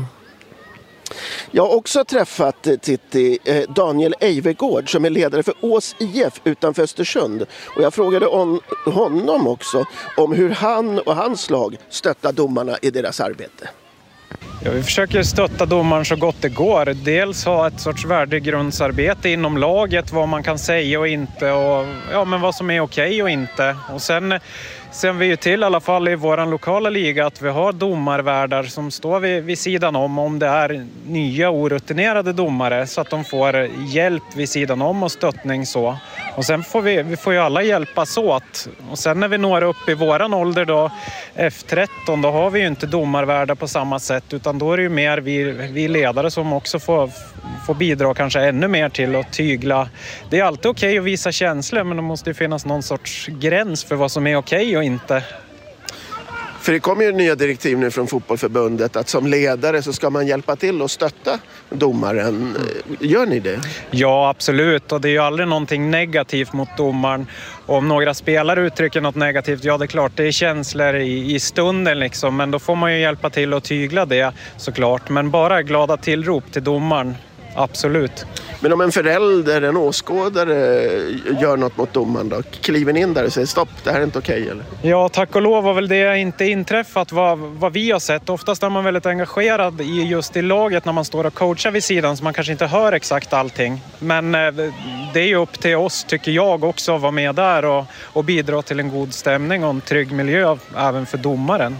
Jag har också träffat Titti, Daniel Eivegård som är ledare för Ås I F utanför Östersund. Och jag frågade on, honom också om hur han och hans lag stöttar domarna i deras arbete. Ja, vi försöker stötta domaren så gott det går. Dels ha ett sorts värdegrundsarbete inom laget, vad man kan säga och inte och ja, men vad som är okej och inte. Och sen ser vi ju till i alla fall i vår lokala liga att vi har domarvärdar som står vid, vid sidan om om det är nya orutinerade domare så att de får hjälp vid sidan om och stöttning så. Och sen får vi, vi får ju alla hjälpas åt. Och sen när vi når upp i våran ålder då, F tretton, då har vi ju inte domarvärdar på samma sätt utan då är det ju mer vi, vi ledare som också får, får bidra kanske ännu mer till att tygla. Det är alltid okej att visa känslor men det måste ju finnas någon sorts gräns för vad som är okej och inte. För det kommer ju nya direktiv nu från fotbollförbundet att som ledare så ska man hjälpa till och stötta domaren. Gör ni det? Ja, absolut. Och det är ju aldrig någonting negativt mot domaren. Och om några spelare uttrycker något negativt, ja det är klart det är känslor i, i stunden liksom. Men då får man ju hjälpa till att tygla det såklart. Men bara glada tillrop till domaren. Absolut. Men om en förälder, en åskådare gör något mot domaren då? Kliver ni in där och säger stopp, det här är inte okej eller? Ja, tack och lov har väl det inte inträffat vad, vad vi har sett. Oftast är man väldigt engagerad i just i laget när man står och coachar vid sidan så man kanske inte hör exakt allting. Men eh, det är ju upp till oss tycker jag också att vara med där och, och bidra till en god stämning och en trygg miljö även för domaren.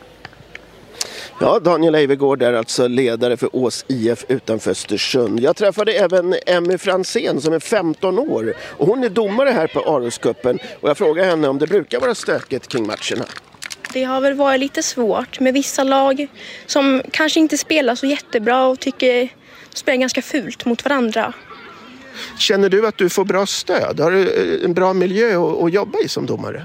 Ja, Daniel Eivegård är alltså ledare för Ås I F utanför Östersund. Jag träffade även Emmy Fransén som är femton år och hon är domare här på Aroscupen och jag frågade henne om det brukar vara stökigt kring matcherna. Det har väl varit lite svårt med vissa lag som kanske inte spelar så jättebra och tycker spelar ganska fult mot varandra. Känner du att du får bra stöd? Har du en bra miljö att, att jobba i som domare?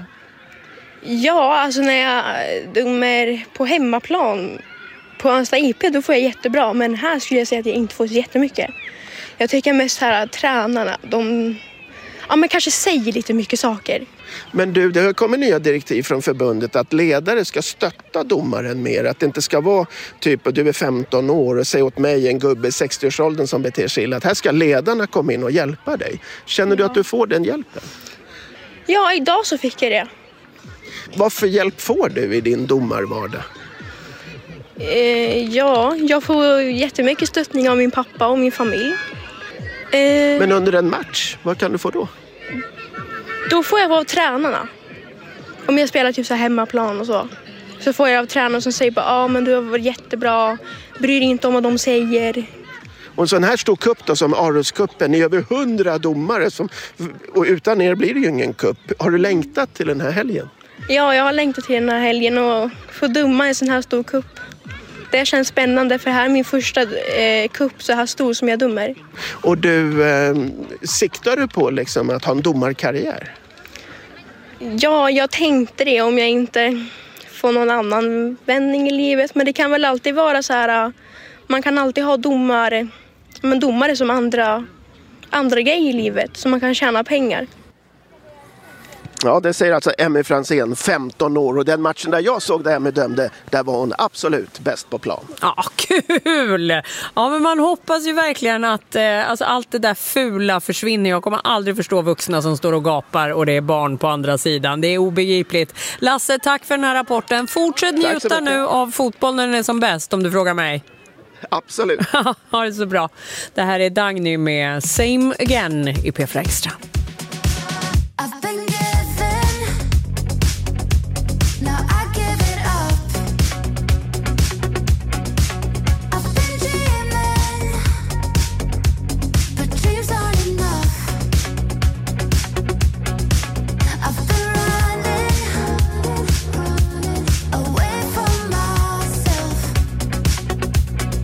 Ja, alltså när jag dömer på hemmaplan på Ansta I P då får jag jättebra. Men här skulle jag säga att jag inte får så jättemycket. Jag tycker mest här att tränarna, de ja, men kanske säger lite mycket saker. Men du, det har kommit nya direktiv från förbundet att ledare ska stötta domaren mer. Att det inte ska vara typ att du är femton år och säg åt mig en gubbe i sextio-årsåldern som beter sig illa. Att här ska ledarna komma in och hjälpa dig. Känner du att du får den hjälpen? Ja, idag så fick jag det. Vad för hjälp får du i din domarvardag? Eh, ja, jag får jättemycket stöttning av min pappa och min familj. Eh, Men under en match, vad kan du få då? Då får jag vara av tränarna. Om jag spelar typ så här hemmaplan och så. Så får jag av tränarna som säger bara, ja ah, men du har varit jättebra. Bryr dig inte om vad de säger. Och en sån här stor kupp då som Aroscupen är över hundra domare. Som, och utan er blir det ju ingen kupp. Har du längtat till den här helgen? Ja, jag har längtat till den här helgen och få döma en sån här stor kupp. Det känns spännande för här är min första eh, kupp så här stor som jag dömer. Och du, eh, siktar du på liksom att ha en domarkarriär? Ja, jag tänkte det om jag inte får någon annan vändning i livet. Men det kan väl alltid vara så här, man kan alltid ha domare, men domare som andra, andra grejer i livet så man kan tjäna pengar. Ja, det säger alltså Emmy Fransén, femton år. Och den matchen där jag såg där Emmy dömde, där var hon absolut bäst på plan. Ja, kul! Ja, men man hoppas ju verkligen att eh, alltså allt det där fula försvinner. Jag kommer aldrig förstå vuxna som står och gapar och det är barn på andra sidan. Det är obegripligt. Lasse, tack för den här rapporten. Fortsätt njuta nu av fotboll när den är som bäst, om du frågar mig. Absolut. Ha det så bra. Det här är Dagny med Same Again i P fyra Extra.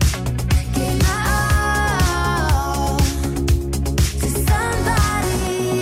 Somebody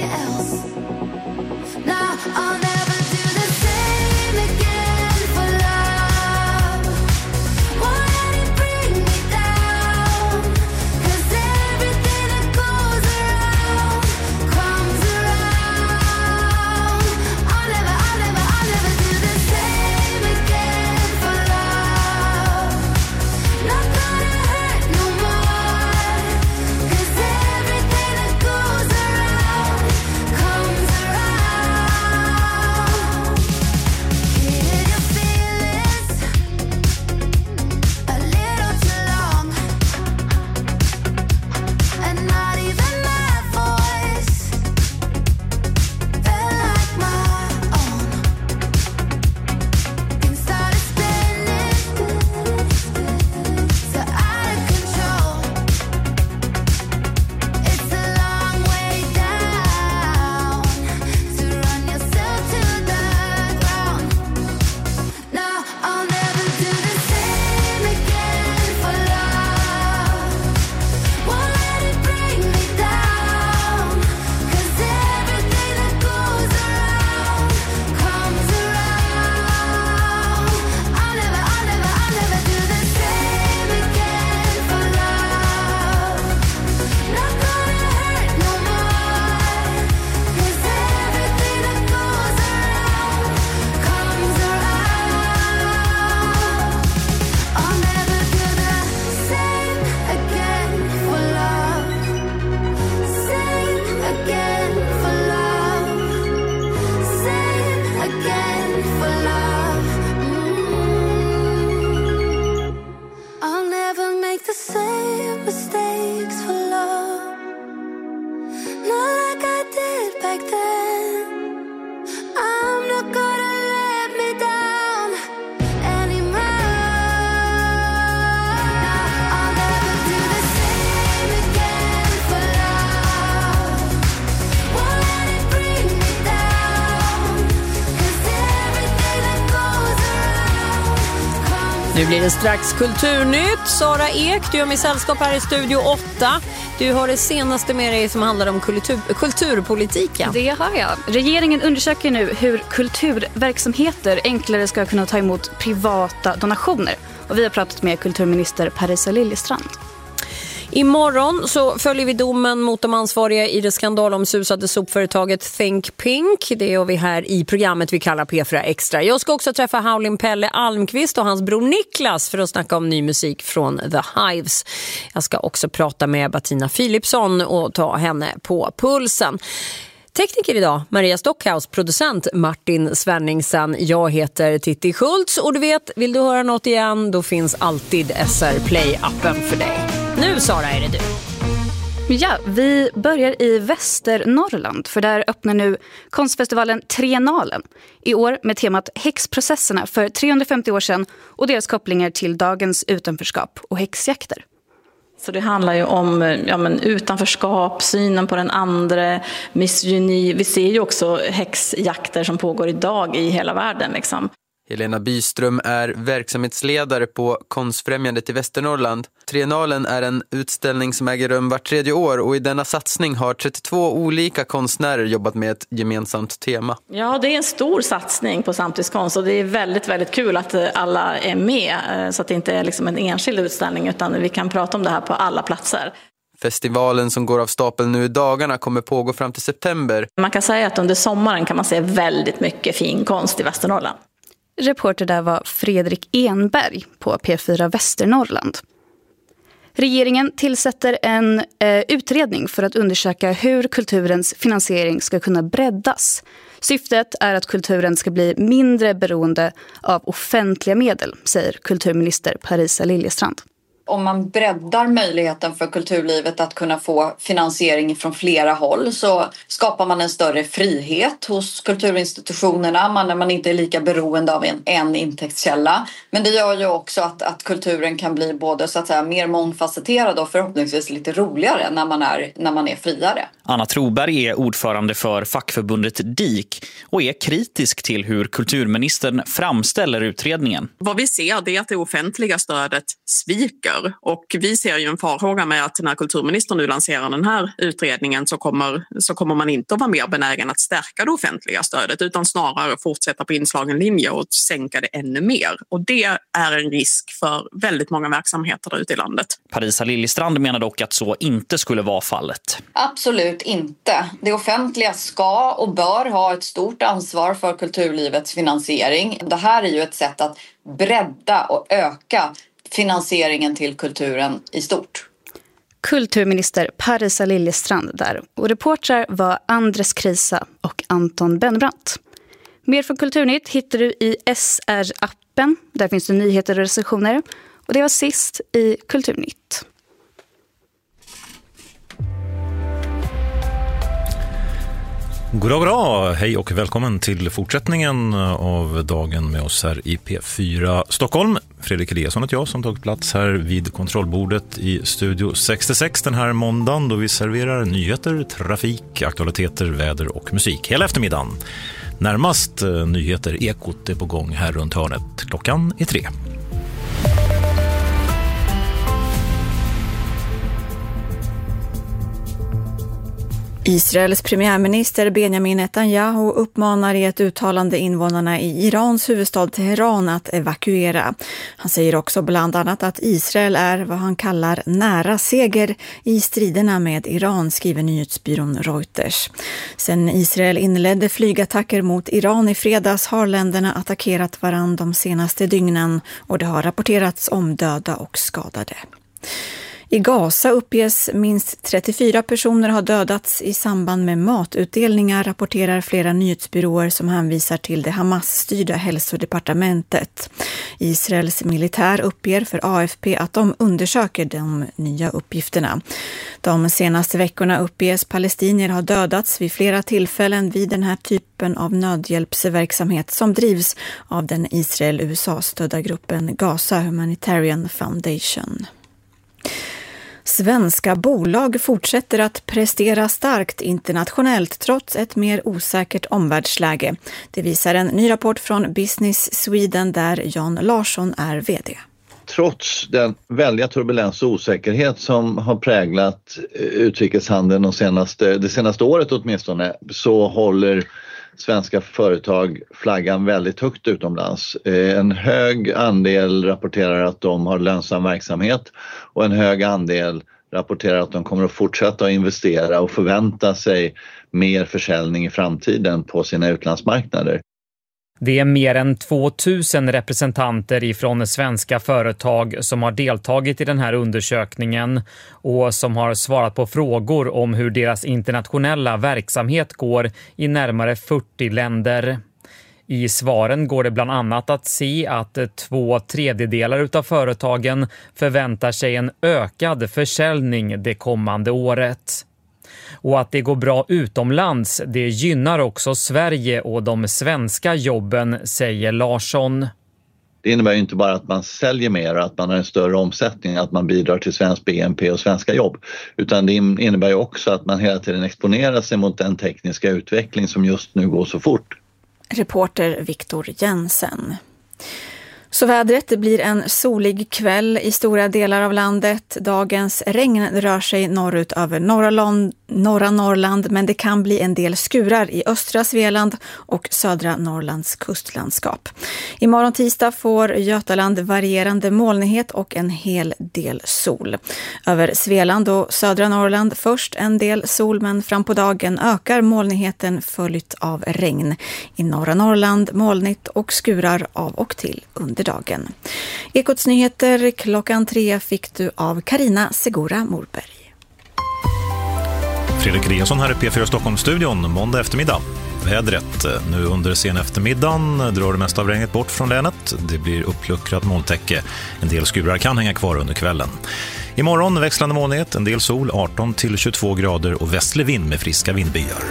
Nu blir det strax Kulturnytt. Sara Ek, du är med sällskap här i Studio åtta. Du har det senaste med dig som handlar om kultur, kulturpolitiken. Det har jag. Regeringen undersöker nu hur kulturverksamheter enklare ska kunna ta emot privata donationer. Och vi har pratat med kulturminister Parisa Liljestrand. Imorgon så följer vi domen mot de ansvariga i det skandalomsusade sopföretaget Think Pink. Det gör vi här i programmet vi kallar P fyra Extra. Jag ska också träffa Howlin' Pelle Almqvist och hans bror Niklas för att snacka om ny musik från The Hives. Jag ska också prata med Bettina Philipsson och ta henne på pulsen. Tekniker idag, Maria Stockhaus, producent Martin Svenningsen. Jag heter Titti Schultz och du vet, vill du höra något igen, då finns alltid S R Play-appen för dig. Nu, Sara, är det du. Ja, vi börjar i Västernorrland, för där öppnar nu konstfestivalen Triennalen. I år med temat häxprocesserna för trehundrafemtio år sedan och deras kopplingar till dagens utanförskap och häxjakter. Så det handlar ju om ja, men utanförskap, synen på den andra, misogyni. Vi ser ju också häxjakter som pågår idag i hela världen liksom. Helena Byström är verksamhetsledare på Konstfrämjandet i Västernorrland. Triennalen är en utställning som äger rum vart tredje år och i denna satsning har trettiotvå olika konstnärer jobbat med ett gemensamt tema. Ja, det är en stor satsning på samtidskonst och det är väldigt, väldigt kul att alla är med så att det inte är liksom en enskild utställning utan vi kan prata om det här på alla platser. Festivalen som går av stapeln nu i dagarna kommer pågå fram till september. Man kan säga att under sommaren kan man se väldigt mycket fin konst i Västernorrland. Reporter där var Fredrik Enberg på P fyra Västernorrland. Regeringen tillsätter en eh, utredning för att undersöka hur kulturens finansiering ska kunna breddas. Syftet är att kulturen ska bli mindre beroende av offentliga medel, säger kulturminister Parisa Liljestrand. Om man breddar möjligheten för kulturlivet att kunna få finansiering från flera håll så skapar man en större frihet hos kulturinstitutionerna. Man, när man inte är lika beroende av en, en intäktskälla. Men det gör ju också att, att kulturen kan bli både så att säga, mer mångfacetterad och förhoppningsvis lite roligare när man är, när man är friare. Anna Troberg är ordförande för fackförbundet D I K och är kritisk till hur kulturministern framställer utredningen. Vad vi ser är att det offentliga stödet sviker. Och vi ser ju en farhåga med att när kulturministern nu lanserar den här utredningen så kommer, så kommer man inte att vara mer benägen att stärka det offentliga stödet utan snarare fortsätta på inslagen linje och sänka det ännu mer. Och det är en risk för väldigt många verksamheter där ute i landet. Parisa Liljestrand menar dock att så inte skulle vara fallet. Absolut inte. Det offentliga ska och bör ha ett stort ansvar för kulturlivets finansiering. Det här är ju ett sätt att bredda och öka finansieringen till kulturen i stort. Kulturminister Parisa Liljestrand där. Och reportrar var Andres Krisa och Anton Benbrandt. Mer från Kulturnytt hittar du i S R-appen. Där finns det nyheter och recensioner. Och det var sist i Kulturnytt. Goddag, goddag. Hej och välkommen till fortsättningen av dagen med oss här i P fyra Stockholm. Fredrik Eliasson och jag som tagit plats här vid kontrollbordet i Studio sextiosex den här måndagen då vi serverar nyheter, trafik, aktualiteter, väder och musik hela eftermiddagen. Närmast nyheter, Ekot är på gång här runt hörnet. Klockan är tre. Israels premiärminister Benjamin Netanyahu uppmanar i ett uttalande invånarna i Irans huvudstad Teheran att evakuera. Han säger också bland annat att Israel är vad han kallar nära seger i striderna med Iran, skriver nyhetsbyrån Reuters. Sen Israel inledde flygattacker mot Iran i fredags har länderna attackerat varann de senaste dygnen och det har rapporterats om döda och skadade. I Gaza uppges minst trettiofyra personer har dödats i samband med matutdelningar, rapporterar flera nyhetsbyråer som hänvisar till det Hamas-styrda hälsodepartementet. Israels militär uppger för A F P att de undersöker de nya uppgifterna. De senaste veckorna uppges palestinier ha dödats vid flera tillfällen vid den här typen av nödhjälpsverksamhet som drivs av den Israel-U S A-stödda gruppen Gaza Humanitarian Foundation. Svenska bolag fortsätter att prestera starkt internationellt trots ett mer osäkert omvärldsläge. Det visar en ny rapport från Business Sweden där Jan Larsson är vd. Trots den väldiga turbulens och osäkerhet som har präglat utrikeshandeln de senaste, det senaste året åtminstone, så håller svenska företag flaggan väldigt högt utomlands. En hög andel rapporterar att de har lönsam verksamhet och en hög andel rapporterar att de kommer att fortsätta att investera och förvänta sig mer försäljning i framtiden på sina utlandsmarknader. Det är mer än tvåtusen representanter ifrån svenska företag som har deltagit i den här undersökningen och som har svarat på frågor om hur deras internationella verksamhet går i närmare fyrtio länder. I svaren går det bland annat att se att två tredjedelar utav företagen förväntar sig en ökad försäljning det kommande året. Och att det går bra utomlands, det gynnar också Sverige och de svenska jobben, säger Larsson. Det innebär ju inte bara att man säljer mer och att man har en större omsättning, att man bidrar till svensk B N P och svenska jobb. Utan det innebär ju också att man hela tiden exponerar sig mot den tekniska utveckling som just nu går så fort. Reporter Viktor Jensen. Så vädret, det blir en solig kväll i stora delar av landet. Dagens regn rör sig norrut över norra, Lond- norra Norrland, men det kan bli en del skurar i östra Svealand och södra Norrlands kustlandskap. Imorgon tisdag får Götaland varierande molnighet och en hel del sol. Över Svealand och södra Norrland först en del sol, men fram på dagen ökar molnigheten följt av regn. I norra Norrland molnigt och skurar av och till under dagen. Ekots nyheter klockan tre fick du av Karina Segura Morberg. Fredrik Eliasson här i P fyra Stockholmsstudion måndag eftermiddag. Vädret. Nu under sen eftermiddagen drar det mesta av regnet bort från länet. Det blir uppluckrat molntäcke. En del skurar kan hänga kvar under kvällen. Imorgon växlande molnighet, en del sol, arton till tjugotvå grader och västlig vind med friska vindbyar.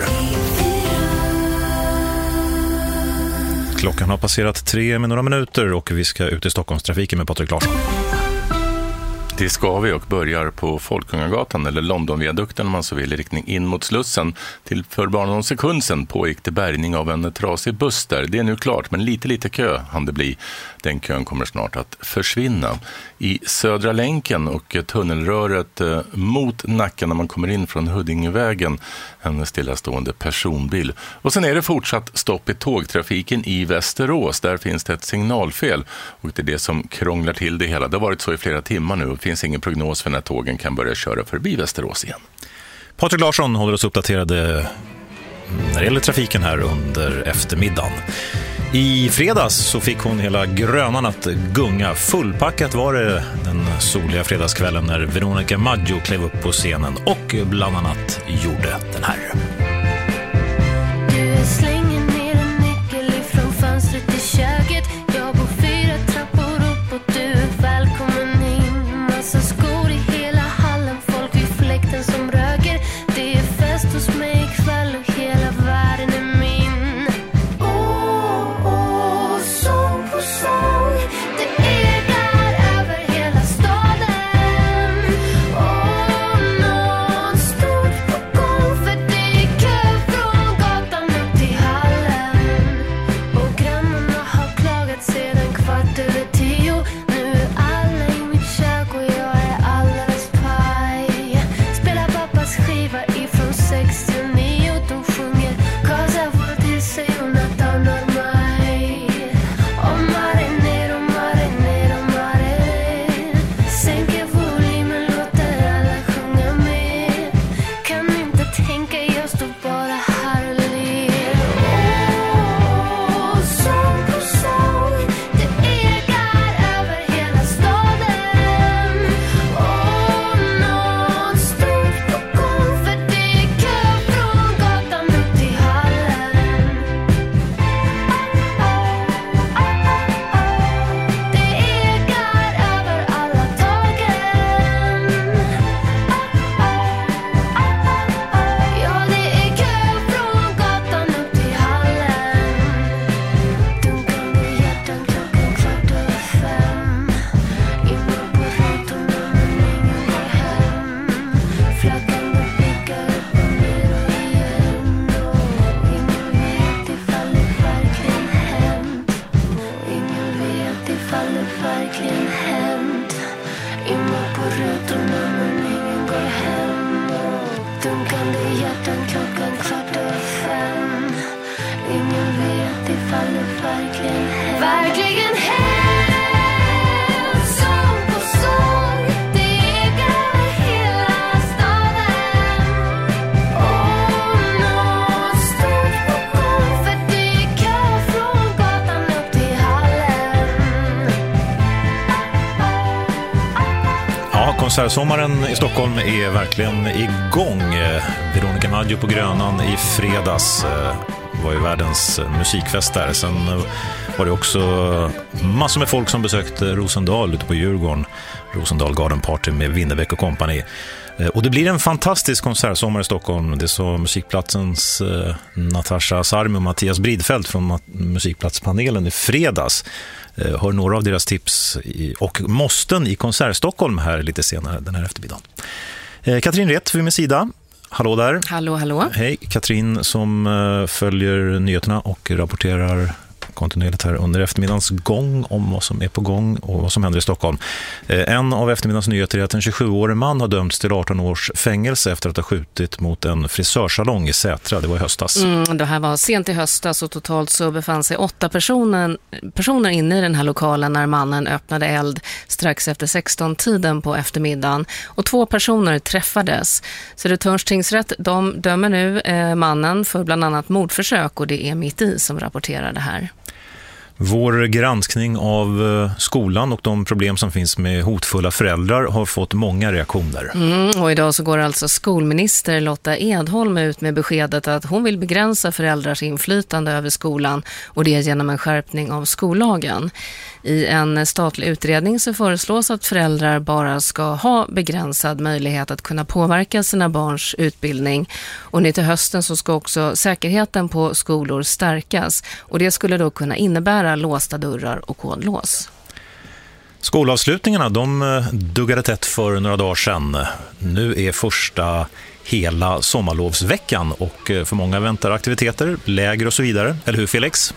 Klockan har passerat tre med några minuter och vi ska ut i Stockholmstrafiken med Patrik Larsson. Det ska vi och börjar på Folkungagatan eller Londonviadukten om man så vill i riktning in mot Slussen. Till för bara någon sekund sedan pågick det bärgning av en trasig buss där. Det är nu klart, men lite lite kö hann det bli. Den kön kommer snart att försvinna. I Södra länken och tunnelröret mot Nacka när man kommer in från Huddingevägen, en stillastående personbil. Och sen är det fortsatt stopp i tågtrafiken i Västerås. Där finns det ett signalfel och det är det som krånglar till det hela. Det har varit så i flera timmar nu och det finns ingen prognos för när tågen kan börja köra förbi Västerås igen. Patrik Larsson håller oss uppdaterade när det gäller trafiken här under eftermiddagen. I fredags så fick hon hela Grönan att gunga. Fullpackat var det den soliga fredagskvällen när Veronica Maggio klev upp på scenen och bland annat gjorde den här. Du slänger ner en nyckel ifrån fönstret i köket. Jag bor fyra trappor upp och du är välkommen in. Massa skor i hela hallen, folk vid fläkten som röger. Det är fest hos mig ikväll och hela världen är min. Åh, åh, sång på sång. Det är där över hela staden. Åh, något stort på gång. För det är slagande hjärtan klockan kvart över fem. Ingen vet ifall det verkligen händer. Verkligen händer. Sång på sång, det ekar hela staden. Och något stort på gång, för det är kö från gatan upp till hallen. Ja, konsertsommaren i Stockholm är verkligen igång. Veronica Maggio på Grönan i fredags var ju världens musikfest där. Sen var det också massor med folk som besökte Rosendal ute på Djurgården. Rosendal Garden Party med Winnerbäck och kompani. Och det blir en fantastisk konsertsommar i Stockholm. Det sa Musikplatsens eh, Natasha Sarmi och Mattias Bridfeldt från Musikplatspanelen i fredags. Eh, hör några av deras tips i, och måsten i Konsert Stockholm här lite senare den här eftermiddagen. Eh, Katrin Rett vid min sida. Hallå där. Hallå, hallå. Hej, Katrin som eh, följer nyheterna och rapporterar kontinuerligt här under eftermiddagens gång om vad som är på gång och vad som händer i Stockholm. En av eftermiddagens nyheter är att en tjugosjuårig man har dömts till arton års fängelse efter att ha skjutit mot en frisörsalong i Sätra. Det var i höstas. Mm, det här var sent i höstas och totalt så befann sig åtta personer, personer inne i den här lokalen när mannen öppnade eld strax efter sexton-tiden på eftermiddagen. Och två personer träffades. Södertörns tingsrätt, de dömer nu eh, mannen för bland annat mordförsök, och det är Mitt i som rapporterar det här. Vår granskning av skolan och de problem som finns med hotfulla föräldrar har fått många reaktioner. Mm, och idag så går alltså skolminister Lotta Edholm ut med beskedet att hon vill begränsa föräldrars inflytande över skolan, och det genom en skärpning av skollagen. I en statlig utredning så föreslås att föräldrar bara ska ha begränsad möjlighet att kunna påverka sina barns utbildning. Och nu till hösten så ska också säkerheten på skolor stärkas, och det skulle då kunna innebära låsta dörrar och kodlås. Skolavslutningarna, de duggade tätt för några dagar sedan. Nu är första hela sommarlovsveckan och för många väntar aktiviteter, läger och så vidare. Eller hur, Felix?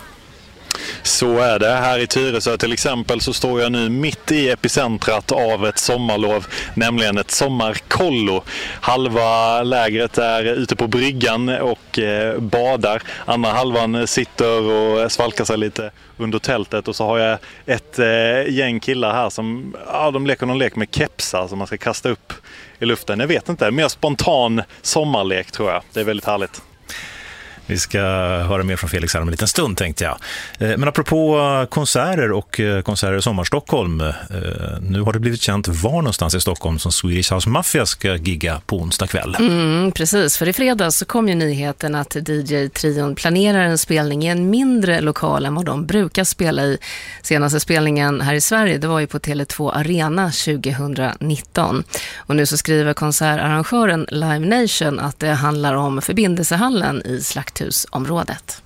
Så är det. Här i Tyresö till exempel så står jag nu mitt i epicentrat av ett sommarlov, nämligen ett sommarkollo. Halva lägret är ute på bryggan och eh, badar. Andra halvan sitter och svalkar sig lite under tältet, och så har jag ett eh, gäng killar här som ja, de leker någon lek med kepsar som man ska kasta upp i luften. Jag vet inte, mer spontan sommarlek tror jag. Det är väldigt härligt. Vi ska höra mer från Felix här om en liten stund, tänkte jag. Men apropå konserter och konserter i Sommarstockholm. Nu har det blivit känt var någonstans i Stockholm som Swedish House Mafia ska gigga på onsdag kväll. Mm, precis, för i fredags så kom ju nyheten att D J-trion planerar en spelning i en mindre lokal än vad de brukar spela i. Senaste spelningen här i Sverige, det var ju på Tele två Arena tjugonitton. Och nu så skriver konsertarrangören Live Nation att det handlar om förbindelsehallen i Slakt husområdet.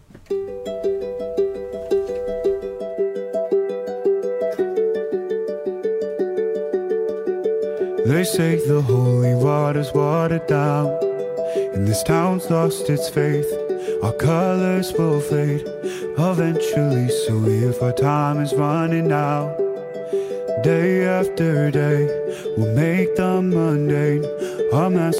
They say the holy water's watered down, and this town's lost its faith. Our colors will fade eventually, so if our time is running out, day after day we'll make them mundane. Our